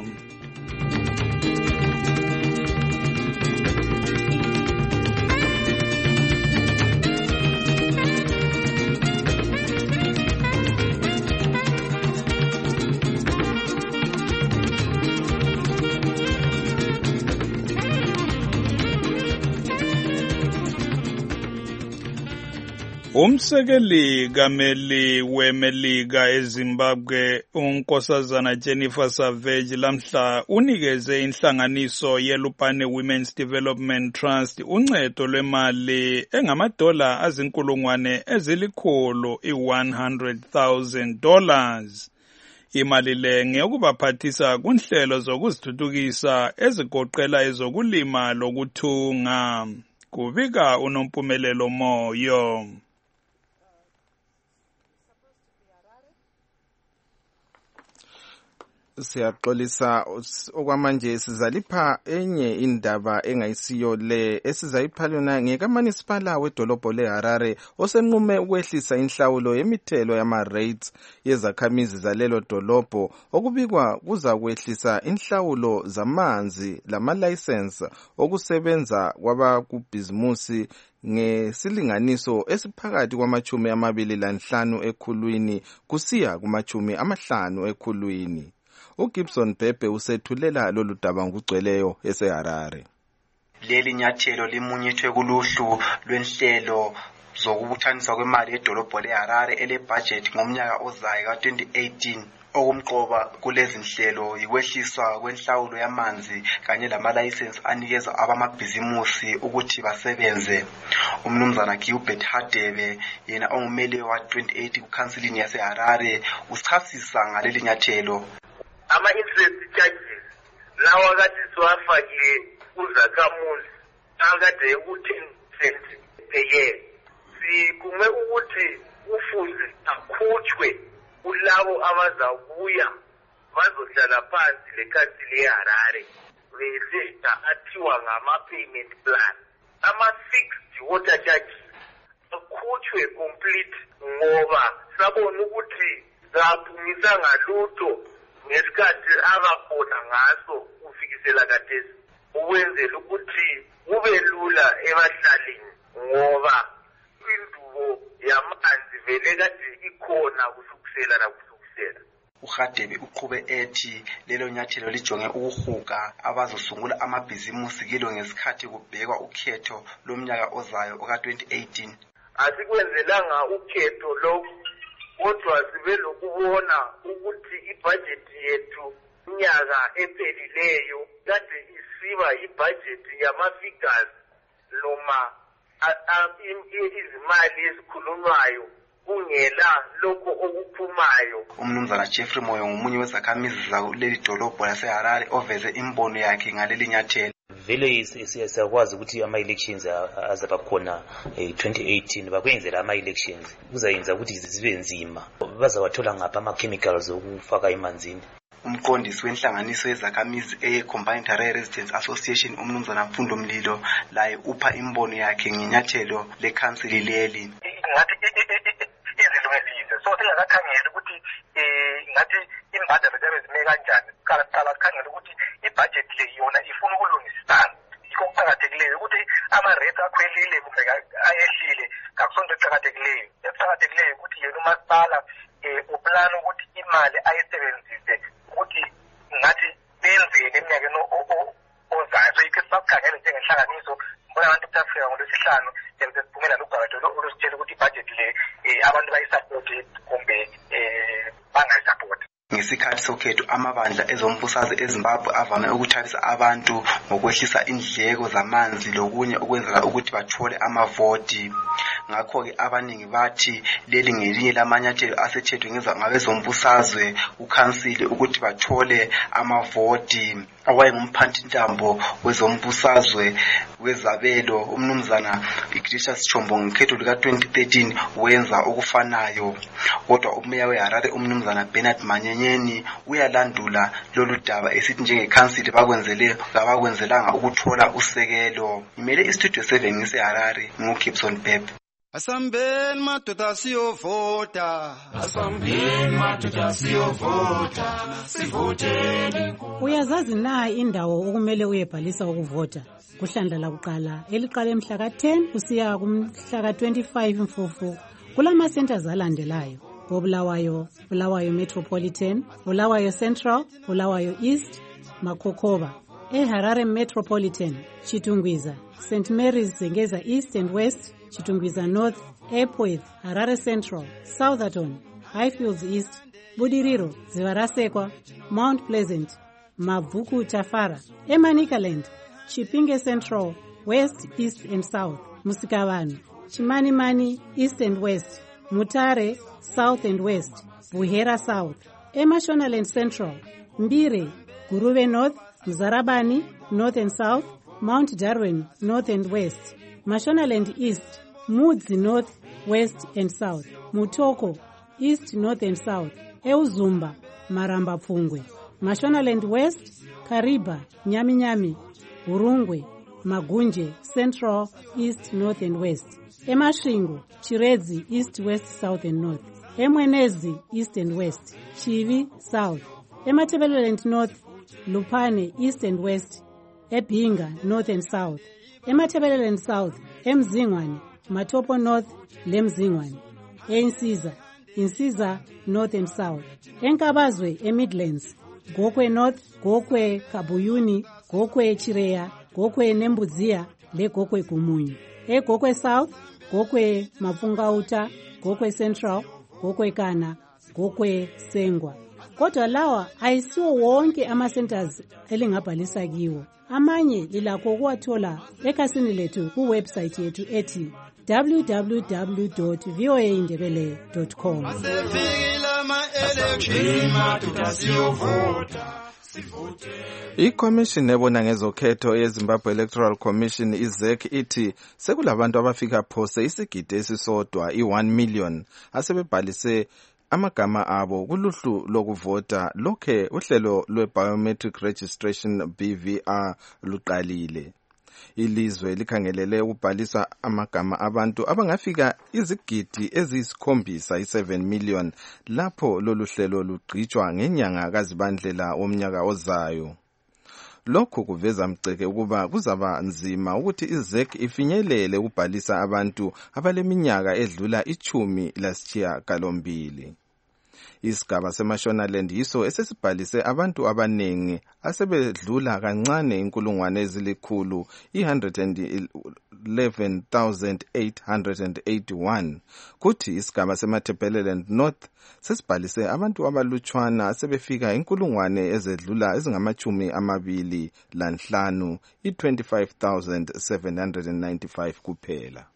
Umsekeli kameli wemelika eZimbabwe unkosazana Jennifer Savage lamhla unikeze inhlanganiso yeLupane Women's Development Trust uncedo lwemali engamadola azinkulungwane ezilikhulu i-one hundred thousand dollars. Imali le ngeyokubaphathisa kunhlelo zokuzithuthukisa ezigoqela ezokulima lokuthunga. Kubika uNompumelelo Moyo. Siyaxolisa okwamanje sizalipha enye indaba engayisiyo le esizayipha yona ngekaManisipala wedolobho leHarare osenqume ukwehlisa inhlawulo yemithelo yama-rates yezakhamizi zalelo dolobho okubikwa kuza kwehlisa inhlawulo zamanzi lama-license okusebenza kwabakubhizimusi ngesilinganiso esiphakathi kwamachumi amabili lanhlanu ekhulwini kusiya kumachumi amahlanu ekhulwini. uGibson Bhebhe usethulela lolu daba ngugcweleyo eseHarare. Leli nyathelo limunyethwe kuluhlu lwenhlelo zokubuthaniswa kwemali edolobho leHarare elebudget ngomnyaka ozayo ka twenty eighteen. Okumqoba kulezi nhlelo yikwehliswa kwenhlawulo yamanzi kanye lama-license anikeza abamabhizimusi ukuthi basebenze. Umnumzana Gilbert Hadebe yena ongumele wa twenty-eight kuKhansilini yaseHarare usichasisa ngaleli nyathelo. Ama-interest charges lawa kade siwafake kuzakhamuzi akade u-ten percent per year. Sikume ukuthi kufuze akhutshwe kulabo abazabuya bazohlala phansi lekhansili yeHarare ngeseta athiwa ngama-payment plan. Ama-fixed water charges akhutshwe complete ngoba sabona ukuthi zaphumisa ngalutho ngesikhathi abakhona ngaso kufikisela khathesi ukwenzela ukuthi kube lula ebahlalini ngoba indubo yamanzi vele kade ikhona kusukusela nakusukusela. uRadebe uqhube ethi lelo nyathelo lijonge ukuhuka abazosungula amabhizimusi kilo ngesikhathi kubhekwa ukhetho lomnyaka ozayo oka twenty eighteen. Asikwenzelanga ukhetho lo kodwa sibe lokubona ukuthi ibudget yethu unyaka ephelileyo kade isiba ibudget yama-figures noma izimali ezikhulunywayo kungela lokho okuphumayo. Umnumzana Jeffrey Moyo ngomunye wezakhamizi zakuleli dolobho laseHarare oveze imbono yakhe ngaleli nyathelo. Vele siyakwazi ukuthi ama-elections azaba khona twenty eighteen bakwenzela ama-elections kuzayenza ukuthi zibe nzima. Bazawathola ngapha ama-chemicals okufaka emanzini. Umqondisi wenhlanganiso yezakhamizi e-Combined Harare Residents Association umnumzana Mfundo Mlilo laye upha imbono yakhe ngenyathelo lekhansili leli. Ngathi izilungelise so singakakhangela ukuthi ngathi imbadalo zabe zime kanjani qala qala sikhangela ukuthi ibudget le yona ifuna ukulungisana. Yikho kuqakathekileyo ukuthi ama-rates akhwelile kumbe ayehlile ngakusonto eqakathekileyo. Eqakathekileyo ukuthi yena umasipala uplana ukuthi imali ayisebenzise ukuthi ngathi benzele eminyakeni ozayo. So yikho sisakhangela njengenhlanganiso mbona abantu kutafika ngolwesihlanu senze siphumela lugwalo olusitshela ukuthi ibudget le abantu bayisapoti kumbe bangayisapoti. Ngesikhathi sokhetho amabandla ezombusazwe eZimbabwe avame ukuthabisa abantu ngokwehlisa indleko zamanzi lokunye ukwenzela ukuthi bathole amavoti. Ngakho-ke abaningi bathi leli ngelinye lamanyathelo asethethwe ngabezombusazwe ukhansile ukuthi bathole amavoti. Owayengumphathintambo wezombusazwe wezabelo umnumzana Ignatius Chombo ngekhetho lika twenty thirteen wenza okufanayo. Kodwa umeya weHarare umnumzana Bernard Manyenyeni uyalandula lolu daba esithi njengekhansili bakwenzele abakwenzelanga ukuthola usekelo. Imele istudio seven ngiseHarare nguGibson Pep. Asambeni madoda siyovota, asambeni madoda siyovota, sivoteni. Uyazazi na indawo okumele uyebhalisa ukuvota? Kuhlandla lakuqala eliqala emhla ka ten kusiya kumhla ka twenty-five Mfumfu kulama centers alandelayo: Bulawayo, Bulawayo Metropolitan, Bulawayo Central, Bulawayo East, Makokoba. eHarare Metropolitan, Chitungwiza, Saint Mary's Zengeza East and West, Chitungwiza North, Epworth, Harare Central, Southerton, Highfields East, Budiriro, Zivarasekwa, Mount Pleasant, Mavuku Tafara, Emanikaland, Chipinge Central, West, East and South, Musikavani, Chimanimani East and West, Mutare South and West, Buhera South, Emashonaland Central, Mbire, Guruve North, Mzarabani North and South, Mount Darwin North and West, Mashonaland East, Mudzi North, West and South, Mutoko East, North and South, Euzumba, Maramba Pfungwe, Mashonaland West, Kariba, Nyami Nyami, Urungwe, Magunje, Central, East, North and West, Emashingo, Chiredzi, East, West, South and North, Emwenezi, East and West, Chivi, South, Ematebeleland North, Lupane, East and West, Ebinga, North and South, Ematebeleland South, Emzingwane, Matopo North, Lemzingwane, Ensiza, Insiza, North and South, Enkabazwe, Emidlands, Gokwe North, Gokwe Kabuyuni, Gokwe Chireya, Gokwe Nembuzia, Le Gokwe Kumunyu, E Gokwe South, Gokwe Mafungauta, Gokwe Central, Gokwe Kana, Gokwe Sengwa. Kodwa lawa ayisiwo wonke ama-centers elingabhalisa kiwo. Amanye lilakho ukuwathola ekhasini lethu kuwebsite yethu ethi w w w dot v o a indebele dot com. iCommission ebona ngezokhetho yeZimbabwe Electoral Commission I Z E C ithi sekulabantu abafika phose isigidi esisodwa i one million asebebhalise amagama abo kuluhlu lokuvota lokhe uhlelo lwe-biometric registration B V R luqalile. Ilizwe likhangelele ukubhalisa amagama abantu abangafika izigidi eziyisikhombisa i-seven million lapho lolu hlelo lugqitshwa ngenyanga kaZibandlela womnyaka ozayo. Lokhu kuveza mceke ukuba kuzaba nzima ukuthi I Z E C ifinyelele ukubhalisa abantu abaleminyaka edlula ichumi lasitshiya galombili. Isigaba seMashonaland yiso esesibhalise abantu abanengi asebedlula kancane inkulungwane ezilikhulu one hundred eleven thousand eight hundred eighty-one. Kuthi isigaba seMatabeleland North sesibhalise abantu abalutshwana asebefika inkulungwane ezedlula ezingamachumi amabili lanhlanu i-twenty-five thousand seven hundred ninety-five kuphela.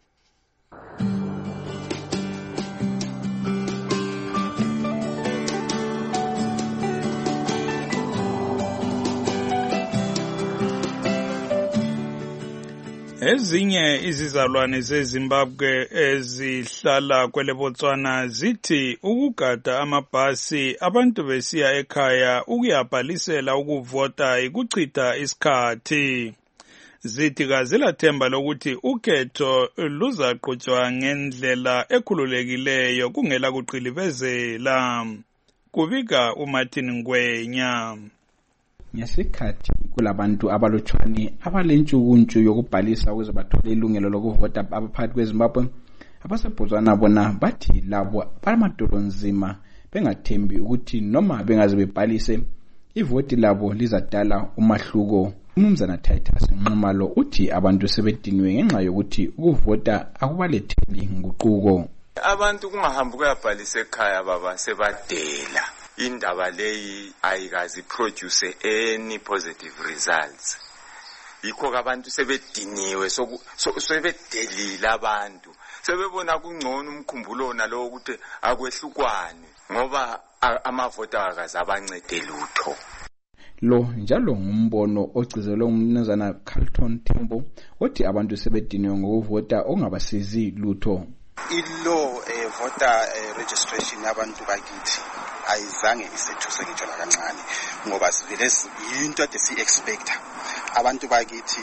Ezinye izizalwane zeZimbabwe ezihlala kwele Botswana zithi ukugada amabhasi abantu besiya ekhaya ukuyabhalisela ukuvota ikuchitha isikhathi. Zithi kazilathemba lokuthi ukhetho luzaqhutshwa ngendlela ekhululekileyo kungela kuqilibezela. Kubika uMartin Ngwenya. Ngesikhathi kulabantu abalutshwane abalentshukuntshu yokubhalisa ukuze bathole ilungelo lokuvota abaphakathi kweZimbabwe, abaseBotswana bona bathi labo balamadolo nzima bengathembi ukuthi noma bengaze bebhalise ivoti labo lizadala umahluko. Umnumzana Titus Nxumalo uthi abantu sebediniwe ngenxa yokuthi ukuvota akubaletheli nguquko. Abantu kungahambi kuyabhalisa ekhaya baba sebadela. Indaba leyi ayikazi produce any positive results. Yikho abantu sebediniwe sebedelile abantu. Sebebona kungcono umkhumbulo nalo ukuthi akwehlukwane ngoba amavota akazi abancede lutho. Lo njalo ngumbono ogcizelwe umnumzana Carlton Tembo othi abantu sebediniwe ngokuvota ongabasizi lutho. Ilo eh, voter eh, registration yabantu bakithi ayizange isethuse ngitsho kancane ngoba sivele into ade si expecta abantu bakithi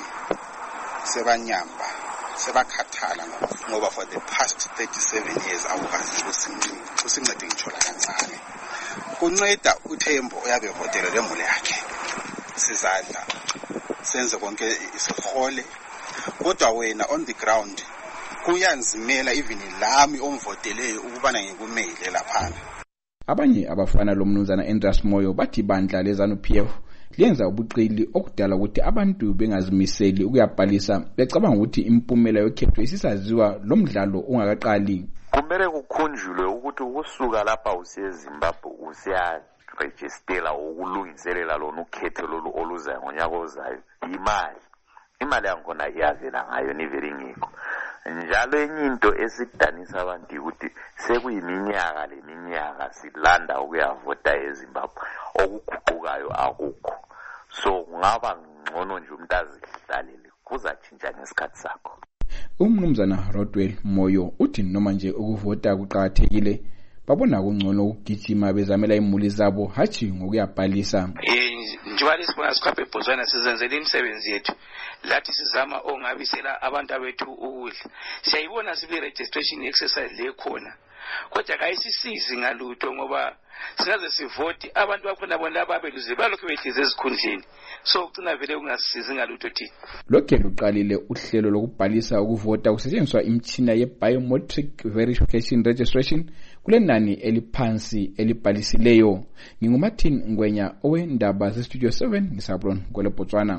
sebanyamba sebakhathala ngoba for the past thirty-seven years awukazi usincede ngitsho kancane kunceda uThembo oyabe hotela lemule yakhe sizadla senze konke isihole kodwa wena on the ground kuyanzimela even lami omvoteleyo ukubana ngikumele lapha. Abanye abafana lomnumzana Andreas Moyo bathi bandla lezanu P F liyenza ubuqili okudala ukuthi abantu bengazimiseli ukuyabhalisa becabanga ukuthi impumela yokhetho isisaziwa lomdlalo ungakaqali. Kumele kukhunjulwe ukuthi ukusuka lapha usiye eZimbabwe usiya registera ukulungiselela lona ukhetho lolu oluzayo ngonyaka ozayo imali. Imali yakhona iyavela ngayo niveli ngikho. Njalo enye into esidanisa abantu ukuthi sekuyiminyaka leminyaka silanda ukuyavota eZimbabwe okuguqukayo akukho. So kungaba ngcono nje umuntu azihlalele kuzatshintsha ngesikhathi sakho. Umnumzana Rodwell Moyo uthi noma nje ukuvota kuqhakathekile babona kungcono ukugijima bezamela imuli zabo hathi ngokuyabhalisa. Njengoba lesibona sikhaphe eBotswana sizenzele imisebenzi yethu lathi sizama ongabisela abantu abethu ukudla siyayibona sibe registration exercise le khona kodwa kayisisizi ngalutho ngoba singaze sivoti abantu bakhona bona ababeluze balokho behleze ezikhundleni so ugcina vele kungasisizi ngalutho thina. Lokho luqalile uhlelo lokubhalisa ukuvota kusetshenziswa imithina ye-biometric verification registration kulenani eliphansi elibhalisileyo. NginguMartin Ngwenya owendaba ze-Studio seven ngisabron kwele Botswana.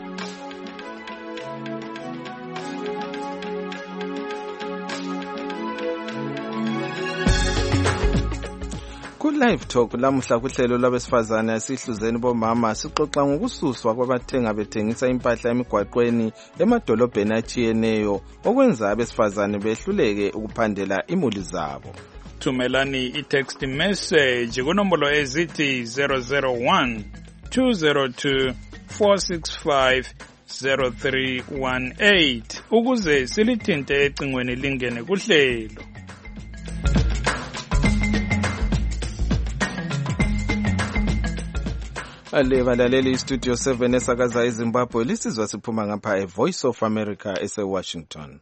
Live Talk lamuhla kuhlelo lwabesifazane sihluzeni bomama sixoxa ngokususwa kwabathenga bethengisa impahla emigwaqweni emadolobheni atshiyeneyo okwenza abesifazane behluleke ukuphandela imuli zabo. Thumelani i-text message kunombolo ezithi zero zero one two zero two four six five zero three one eight ukuze silithinte ecingweni lingene kuhlelo. Ale balaleli Studio seven esakaza eZimbabwe lisizwa siphuma ngapha eVoice of America eseWashington.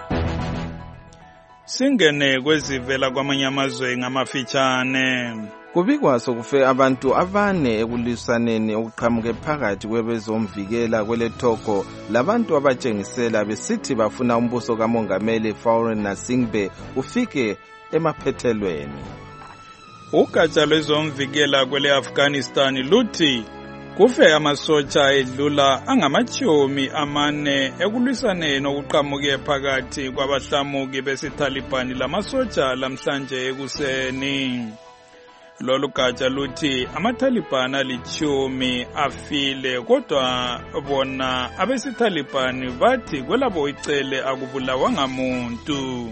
Singene kwezivela kwamanye amazwe ngamafitshane. Kubikwa sokufe abantu abane ekulisaneni okuqhamuke phakathi kwebezomvikela kwelethoko labantu abatshengisela besithi bafuna umbuso kamongameli Faure Nasingbe ufike emaphethelweni. Ugatsha lwezomvikela kwele Afghanistan luthi kufe amasotsha edlula angamachomi amane ekulwisaneni okuqhamuke phakathi kwabahlamuki besiTaliban lamasotsha lamhlanje ekuseni. Lolu gatsha luthi amaTaliban alichomi afile kodwa bona abesiTaliban bathi kwelabo icele akubulawanga muntu.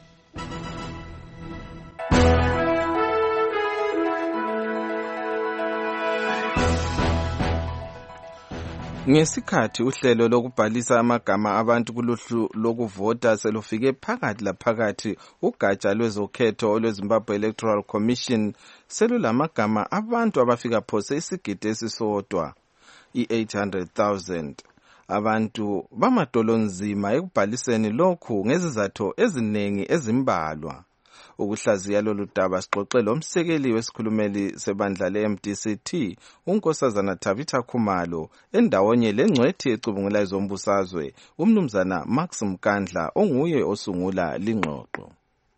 Ngesikhathi uhlelo lokubhalisa amagama abantu kuluhlu lokuvota selufike phakathi laphakathi, ugatsha lwezokhetho olweZimbabwe Electoral Commission selulamagama abantu abafika phose isigidi esisodwa i-eight hundred thousand. Abantu bamadolonzima ekubhaliseni lokhu ngezizatho eziningi ezimbalwa. Ukuhlaziya lolu daba sixoxe lomsekeli wesikhulumeli sebandla le-M D C T unkosazana Tabitha Khumalo endawonye lengcwethi ecubungula ezombusazwe umnumzana Max Mkandla onguye osungula lingxoxo.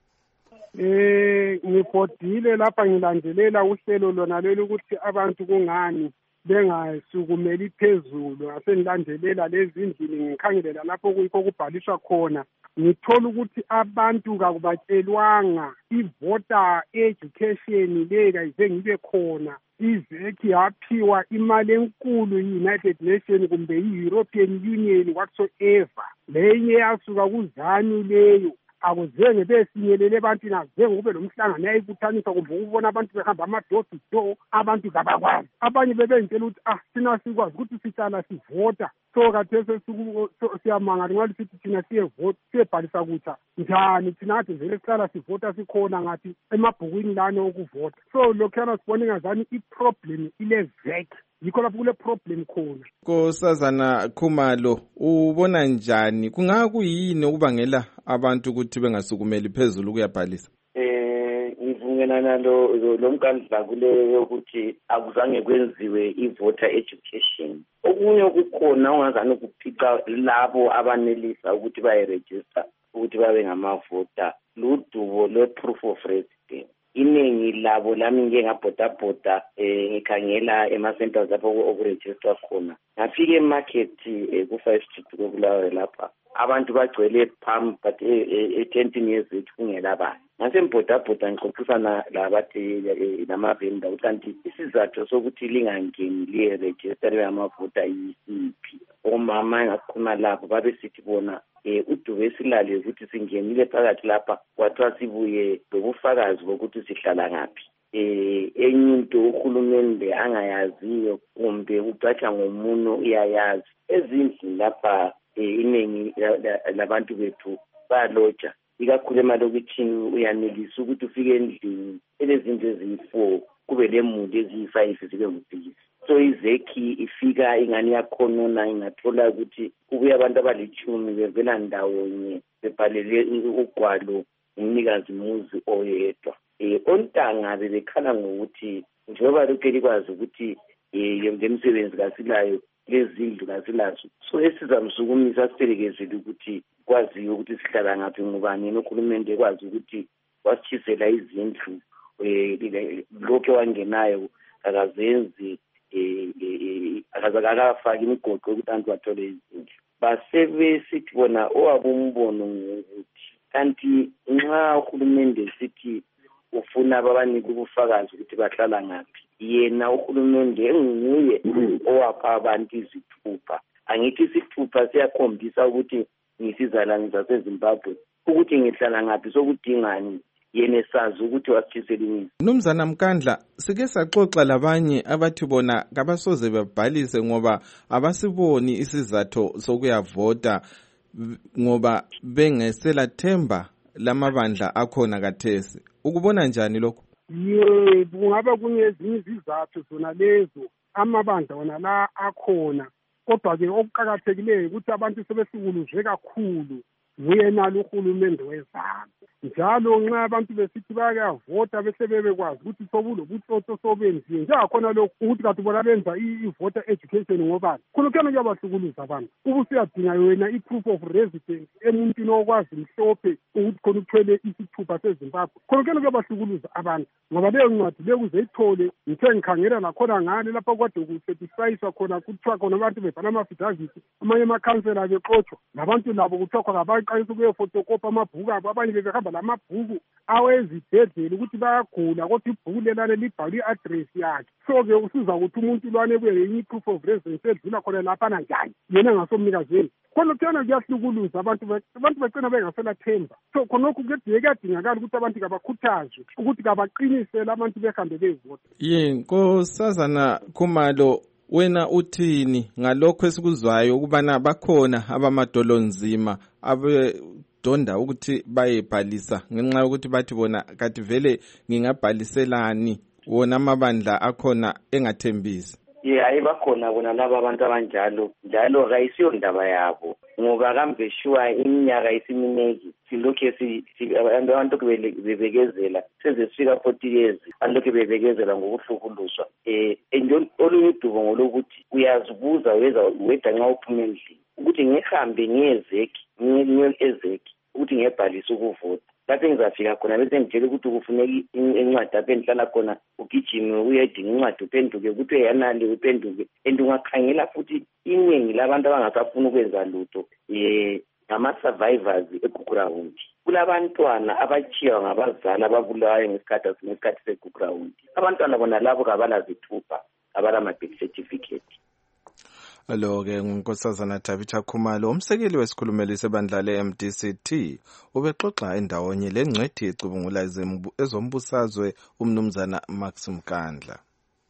Eh ngifodile lapha ngilandelela uhlelo lona leli ukuthi abantu kungani bengasukumeli phezulu, asengilandelela lezi ndini ngikhangelela lapho kuyikho kubhaliswa khona. Ngithola ukuthi abantu kakubatshelwanga i-voter education le kayize ngibe khona, izekhi yaphiwa imali enkulu yi-United Nations kumbe yi-European Union whatsoever. Lenye yasuka kuzanu leyo akuzenge besinyelele abantu nazenge kube lomhlangano yayibuthanisa kumbe ukubona abantu behamba ama-door to door, abantu kabakwazi. Abanye bebengitshela ukuthi ah thina sikwazi ukuthi sihlala sivota, so kathese siyamangala nxa sithi thina siyevota siyebhalisa kutha njani thina kade vele sihlala sivota sikhona ngathi emabhukwini lana okuvota. So lokhuyana sibone ngazani i-problem ile-vec, yikho lapho kule problem khona. Nkosazana Khumalo, ubona njani kungaka kuyini okubangela abantu ukuthi bengasukumeli phezulu kuyabhalisa? Eh ngivumelana lo lomkandla kule yokuthi akuzange kwenziwe i-voter education. Okunye okukhona ongazani ukuphica labo abanelisa ukuthi bayiregister ukuthi babe ngamavota ludubo lwe-proof of residence. Iningi labo lami ngeke ngabhodabhoda eh ngikhangela ema-centers lapho okuregister khona. Ngafika emarket ku-five street kokulawe lapha abantu bagcwele phambi but e-ten years ethu kungela bani. Ngasembhodabhoda ngixoxisana labathi namavenda ukuthi isizathu sokuthi lingangeni liye-register amavota yisiphi. Omama ngakhuluma lapho babesithi bona eh udubo esilale ukuthi singenile phakathi lapha kwathiwa sibuye lobufakazi bokuthi sihlala ngaphi. Eh enye into uhulumende angayaziyo kumbe ucatsha ngomuno uyayazi. Ezindlini lapha iningi labantu bethu bayaloja, ikakhulu emalokitshini uyanelisa ukuthi ufike endlini elezinto eziyi-four kube lemuli eziyi-five zibe ngubhisi. So izekhi ifika ingani yakhonona ingathola ukuthi kubuye abantu abalichumi bevela ndawonye bebhalele ugwalo umnikazi muzi oyedwa. Eh ontanga bebekhala ngokuthi njengoba lokho likwazi ukuthi eh ngemsebenzi kasilayo lezindlu kasilazo, so esizamsukumisa sitelekezele ukuthi kwaziyo ukuthi sihlala ngaphi ngubani nokhulumende kwazi ukuthi wasichisela izindlu eh lokho wangenayo akazenzi eh akazakafaka imigoqo ukuthi abantu bathole izindlu. Basebe sithi bona owabumbono ngokuthi kanti nxa uhulumende sithi ufuna babanike ubufakazi ukuthi bahlala ngaphi, yena uhulumende enguye owapha abantu izithupha. Angithi isithupha siyakhombisa ukuthi ngisizalwane zaseZimbabwe ukuthi ngihlala ngaphi sokudingani, yena esazi ukuthi wasithisela imizi. Mnumzana Mkandla, sike saxoxa labanye abathi bona kabasoze bebhalise ngoba abasiboni isizatho sokuyavota ngoba bengesela themba lamabandla akhona kathesi. Ukubona njani lokho? Yebo, kungaba kunyezinye izizathu zona lezo amabandla wona la akhona, kodwa-ke okuqakathekileyo ukuthi abantu sebesikuluzwe kakhulu nguyena uhulumende wezabo. njalo nxa abantu besithi bayavota bese bebekwazi ukuthi sobulobutsotso sobenziwe njengakhona lokhu ukuthi kanti bona benza i-voter education ngobani khonokuyana kuyabahlukuluza abantu uba usuyadinga wena i-proof of residence emuntwini okwazi mhlophe ukuthi khona uthwele isithupha sezimbabwe khonokuyana kuyabahlukuluza abantu ngoba leyo ncwadi lekuze ithole ngithe ngikhangela nakhona ngale lapha kade kucertifyiswa khona kuthiwa khona abantu bebhala ama-affidavit amanye amakhansela bexotshwa labantu labo kuthiwa khona bayaqalisa ukuyefotokopa amabhuku abo abanye bebehamba lamabhuku awezibhedlela ukuthi bayagula kodwa ibhuku lelane libhalwe i-address yakhe so-ke usiza ukuthi umuntu lwane ebuye yenye i-proof of residence edlula khona laphana njani yena ngasomnikazweni khona kuyana kuyahlukuluza abantu abantu bagcina bengaselathemba so khonokhu kuyadingakala ukuthi abantu kabakhuthazwe ukuthi kabaqinisele abantu behambe beyivota. Ye Nkosazana Khumalo, wena uthini ngalokho esikuzwayo ukubana bakhona abamadolonzima abedonda ukuthi bayebhalisa ngenxa yokuthi bathi bona kathi vele ngingabhaliselani wona amabandla akhona engathembisi? Ye hayi bakhona bona laba abantu abanjalo njalo kayisiyo ndaba yabo ngoba kambe shuwa iminyaka isimineki silokhu abantu bebekezela sezesifika forty years alokhu bebekezela ngokuhlukuluswa eh olunye udubo ngolokuthi uyazibuza weza weda nxa uphuma endlini ukuthi ngihambe ngiyezeki ngiye ezeki ukuthi ngiyebhalisa ukuvota lapho engizafika khona bese ngitshela ukuthi kufuneka incwadi lapho endihlala khona ugijime uyedinga incwadi uphenduke ukuthi uyanali uphenduke and ungakhangela futhi iningi labantu abangasafuni ukwenza lutho um ngama-survivors eGugurawundi kulabantwana abachiwa ngabazali ababulawayo ngesikhathi ngesikhathi seGugurawundi abantwana bona labo kabalazithupha abalama-birth certificate. Lo-ke ngunkosazana Tabitha Khumalo, umsekeli wesikhulumeli sebandla le-M D C T, ubexoxa endawonye lengcwethi ecubungula ezombusazwe umnumzana Max Mkandla.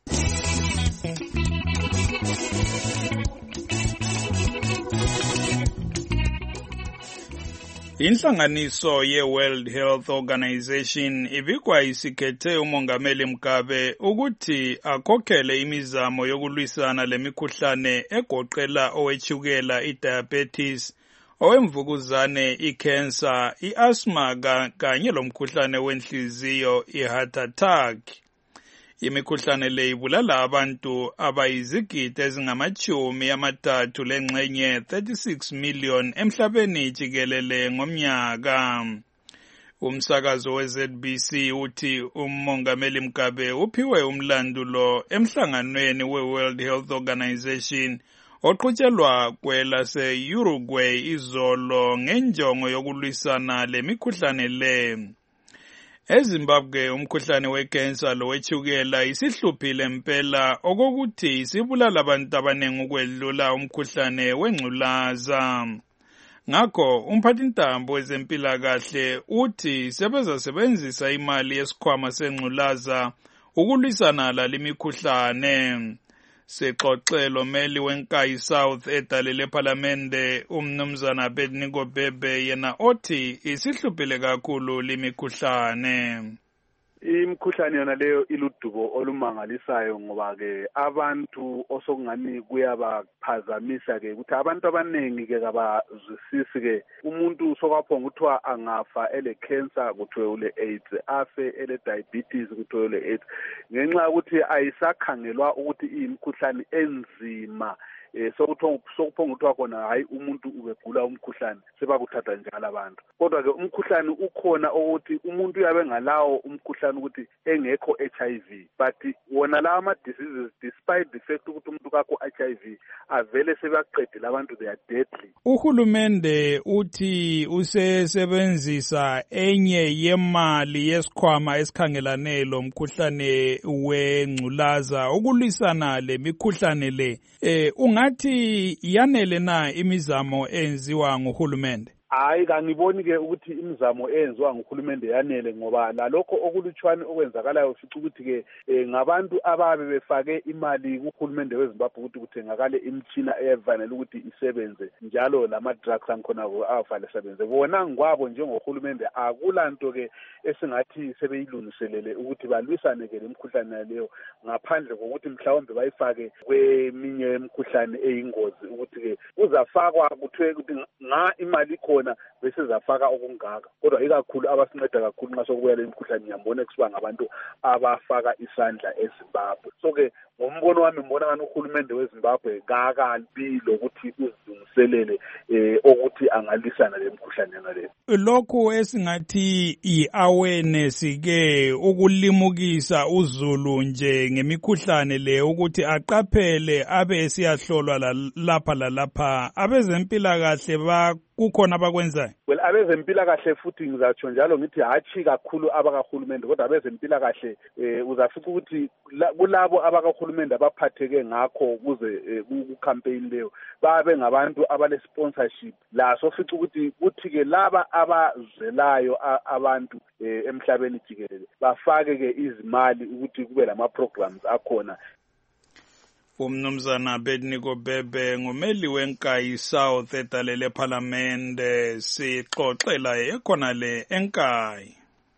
Inhlanganiso ye-World Health Organization ibikwa isikhethe umongameli Mugabe ukuthi akhokhele imizamo yokulwisana lemikhuhlane egoqela owetshukela i-diabetes, owemvukuzane i-cancer, i-asthma kanye lomkhuhlane wenhliziyo i-heart attack. Imikhuhlane le ibulala abantu abayizigidi ezingamachumi amathathu lengxenye thirty-six million emhlabeni jikelele ngomnyaka. Umsakazo we-Z B C uthi umongameli Mugabe uphiwe umlandulo emhlanganweni we-World Health Organization oqhutshelwa kwelase-Uruguay izolo ngenjongo yokulwisana lemikhuhlane le. EZimbabwe umkhuhlane wecancer lowetshukela isihluphile impela okokuthi isibulala abantu abanengi ukwedlula umkhuhlane wengculaza. Ngakho umphathintambo wezempilakahle uthi sebezasebenzisa imali yesikhwama sengculaza ukulwisana lalimikhuhlane. Sexoxelo meli wenkayi South edalele parliamente umnumzana Abednego Bebe yena othi isihluphile kakhulu limikhuhlane. Imikhuhlane yona leyo iludubo olumangalisayo ngoba ke abantu osokungani kuyabaphazamisa ke ukuthi abantu abanengi ke kabazwisisi ke umuntu sokaphonga kuthiwa angafa ele cancer kuthiwe ule AIDS afe ele diabetes kuthiwe ule AIDS ngenxa ukuthi ayisakhangelwa ukuthi imikhuhlane enzima eh sokuthonga sokuphonga kuthiwa khona hayi umuntu ubegula umkhuhlane sebakuthatha njalo abantu kodwa ke umkhuhlane ukhona ukuthi umuntu uyabe ngalawo umkhuhlane ukuthi engekho H I V but wona la ama diseases despite the fact ukuthi umuntu kakho H I V avele sebaqedile abantu they are deadly. Uhulumende uthi usesebenzisa enye yemali yesikhwama esikhangelane lo mkhuhlane wengculaza ukulwisana lemikhuhlane le eh ungathi yanele na imizamo enziwa nguhulumende? Hayi kangiboni ke ukuthi imizamo eyenziwa nguhulumende yanele ngoba lalokho okulutshwane okwenzakalayo fica ukuthi ke ngabantu ababe befake imali kuhulumende weZimbabwe ukuthi kuthengakale imtshina eyafanele ukuthi isebenze njalo lama drugs ankhona afanele isebenze bona ngwabo njengohulumende akulanto ke esingathi sebeyilungiselele ukuthi balwisane ke lemkhuhlane leyo ngaphandle kokuthi mhlawumbe bayifake kweminye imkhuhlane eyingozi ukuthi ke uzafakwa kuthiwe ukuthi nga imali ikho khona bese zafaka okungaka kodwa ikakhulu abasinceda kakhulu nxa sokubuya le mkhuhlane ngiyambona kusiba ngabantu abafaka isandla eZimbabwe. So ke ngombono wami ngibona ngani uhulumende weZimbabwe kakalbi lokuthi uzilungiselele eh ukuthi angalisana le mkhuhlane ngale. Lokhu esingathi i-awareness ke ukulimukisa uzulu nje ngemikhuhlane le ukuthi aqaphele abe esiyahlolwa lapha lalapha abezempilakahle ba kukhona abakwenzayo. Well, abezempilakahle futhi ngizatsho njalo ngithi hatshi kakhulu abakahulumende kodwa abezempilakahle eh, uzafika ukuthi kulabo abakahulumende abaphatheke ngakho ukuze ku-campaign leyo babe ngabantu abale sponsorship laso fica ukuthi kuthi ke laba abazelayo abantu eh, emhlabeni jikelele bafake ke izimali ukuthi kube lama programs akhona. Umnumzana Bedniko Bebe ngumeli wenkayi South edalele parliament sixoxela ekhona le enkayi.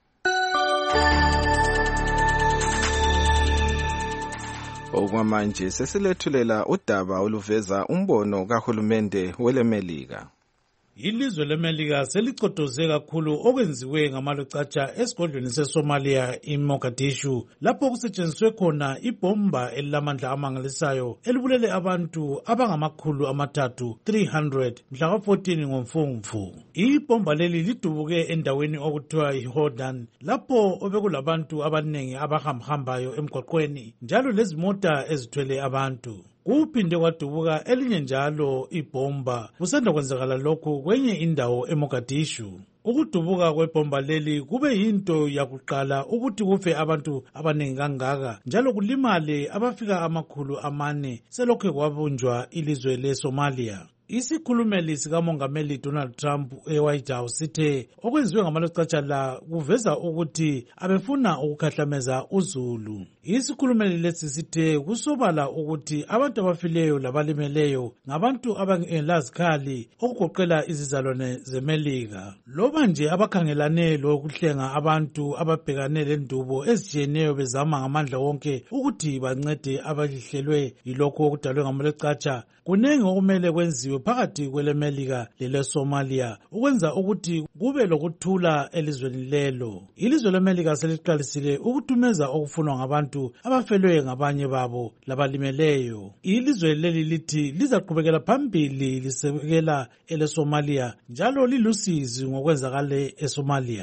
Okwamanje sesilethulela udaba oluveza umbono kahulumende welemelika. Ilizwe leMelika selicodoze kakhulu okwenziwe ngamalucatsha esigodlweni seSomalia iMogadishu lapho kusetshenziswe khona ibomba elilamandla amangalisayo elibulele abantu abangamakhulu amathathu three hundred mhla ka fourteen ngoMfumfu. Ibomba leli lidubuke endaweni okuthiwa iHordan lapho obekulabantu abaningi abahamhambayo emgwaqweni njalo lezimota ezithwele abantu. Kuphinde kwadubuka elinye njalo ibomba kusanda kwenzakala lokhu kwenye indawo eMogadishu. Ukudubuka kwebomba leli kube yinto yakuqala ukuthi kufe abantu abaningi kangaka njalo kulimale abafika amakhulu amane selokhu kwabunjwa ilizwe leSomalia. Isikhulumeli sikamongameli Donald Trump eWhite House sithe okwenziwe ngamalucatsha la kuveza ukuthi abefuna ukukhahlameza uzulu. Isikhulumeli lesi sithe kusobala ukuthi abantu abafileyo labalimeleyo ngabantu abangelazikhali okugoqela izizalwane zeMelika. Loba nje abakhangelane lokuhlenga abantu ababhekane lendubo ezitshiyeneyo bezama ngamandla wonke ukuthi bancede abalihlelwe yilokho okudalwe ngamalucatsha, kunengi okumele kwenziwe phakathi kweleMelika leleSomalia ukwenza ukuthi kube lokuthula elizweni lelo. Ilizwe leMelika seliqalisile ukuthumeza okufunwa ngabantu abafelwe ngabanye babo labalimeleyo. Ilizwe leli lithi lizaqhubekela phambili lisekela eleSomalia njalo lilusizi ngokwenzakale eSomalia.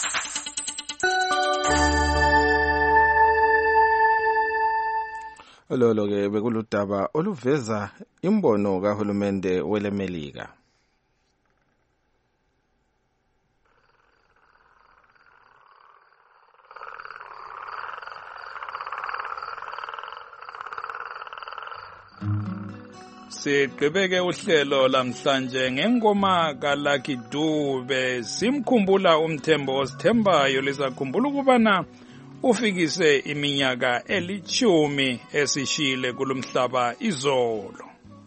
Lolo ke bekuludaba oluveza imbono kahulumende welemelika. Sigqibeke uhlelo lamhlanje ngengoma kaLucky Dube simkhumbula uMthembo osithembayo lisakhumbula ukubana ufikise iminyaka elithumi esishile kulomhlaba izolo.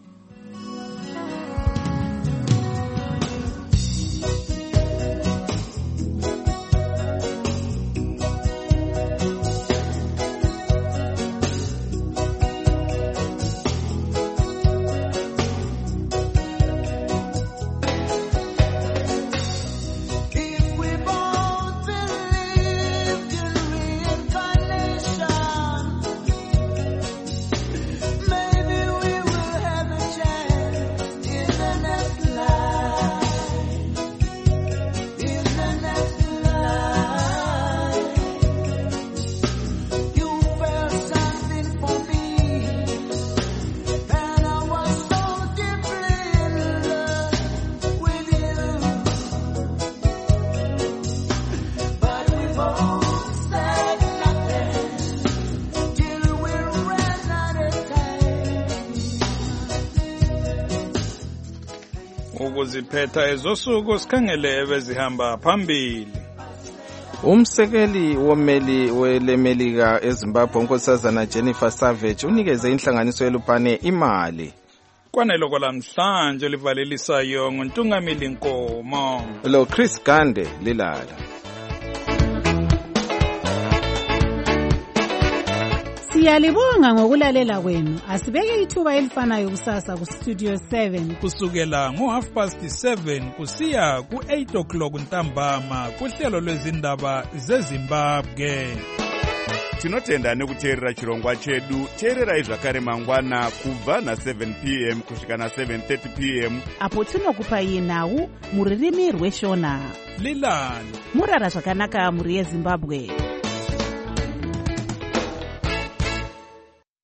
Ukuziphetha ezosuku sikhangele ebezihamba phambili. Umsekeli womeli welemelika eZimbabwe unkosazana Jennifer Savage unikeze inhlanganiso yelupane imali. Kwaneloko lamhlanje livalelisayo nguntungamili Nkomo. Lo Chris Gande lilala. Siyalibonga ngokulalela kwenu. Asibeke ithuba elifanayo kusasa ku Studio seven kusukela ngo half past seven kusiya ku eight o'clock ntambama kuhlelo lwezindaba zeZimbabwe. Tinotenda nekuteerera chirongwa chedu. Teererai zvakare mangwana kubva na seven p m kusvika na seven thirty p m apo tinokupai nhau muririmi rweshona. Lilani murara zvakanaka muri yeZimbabwe.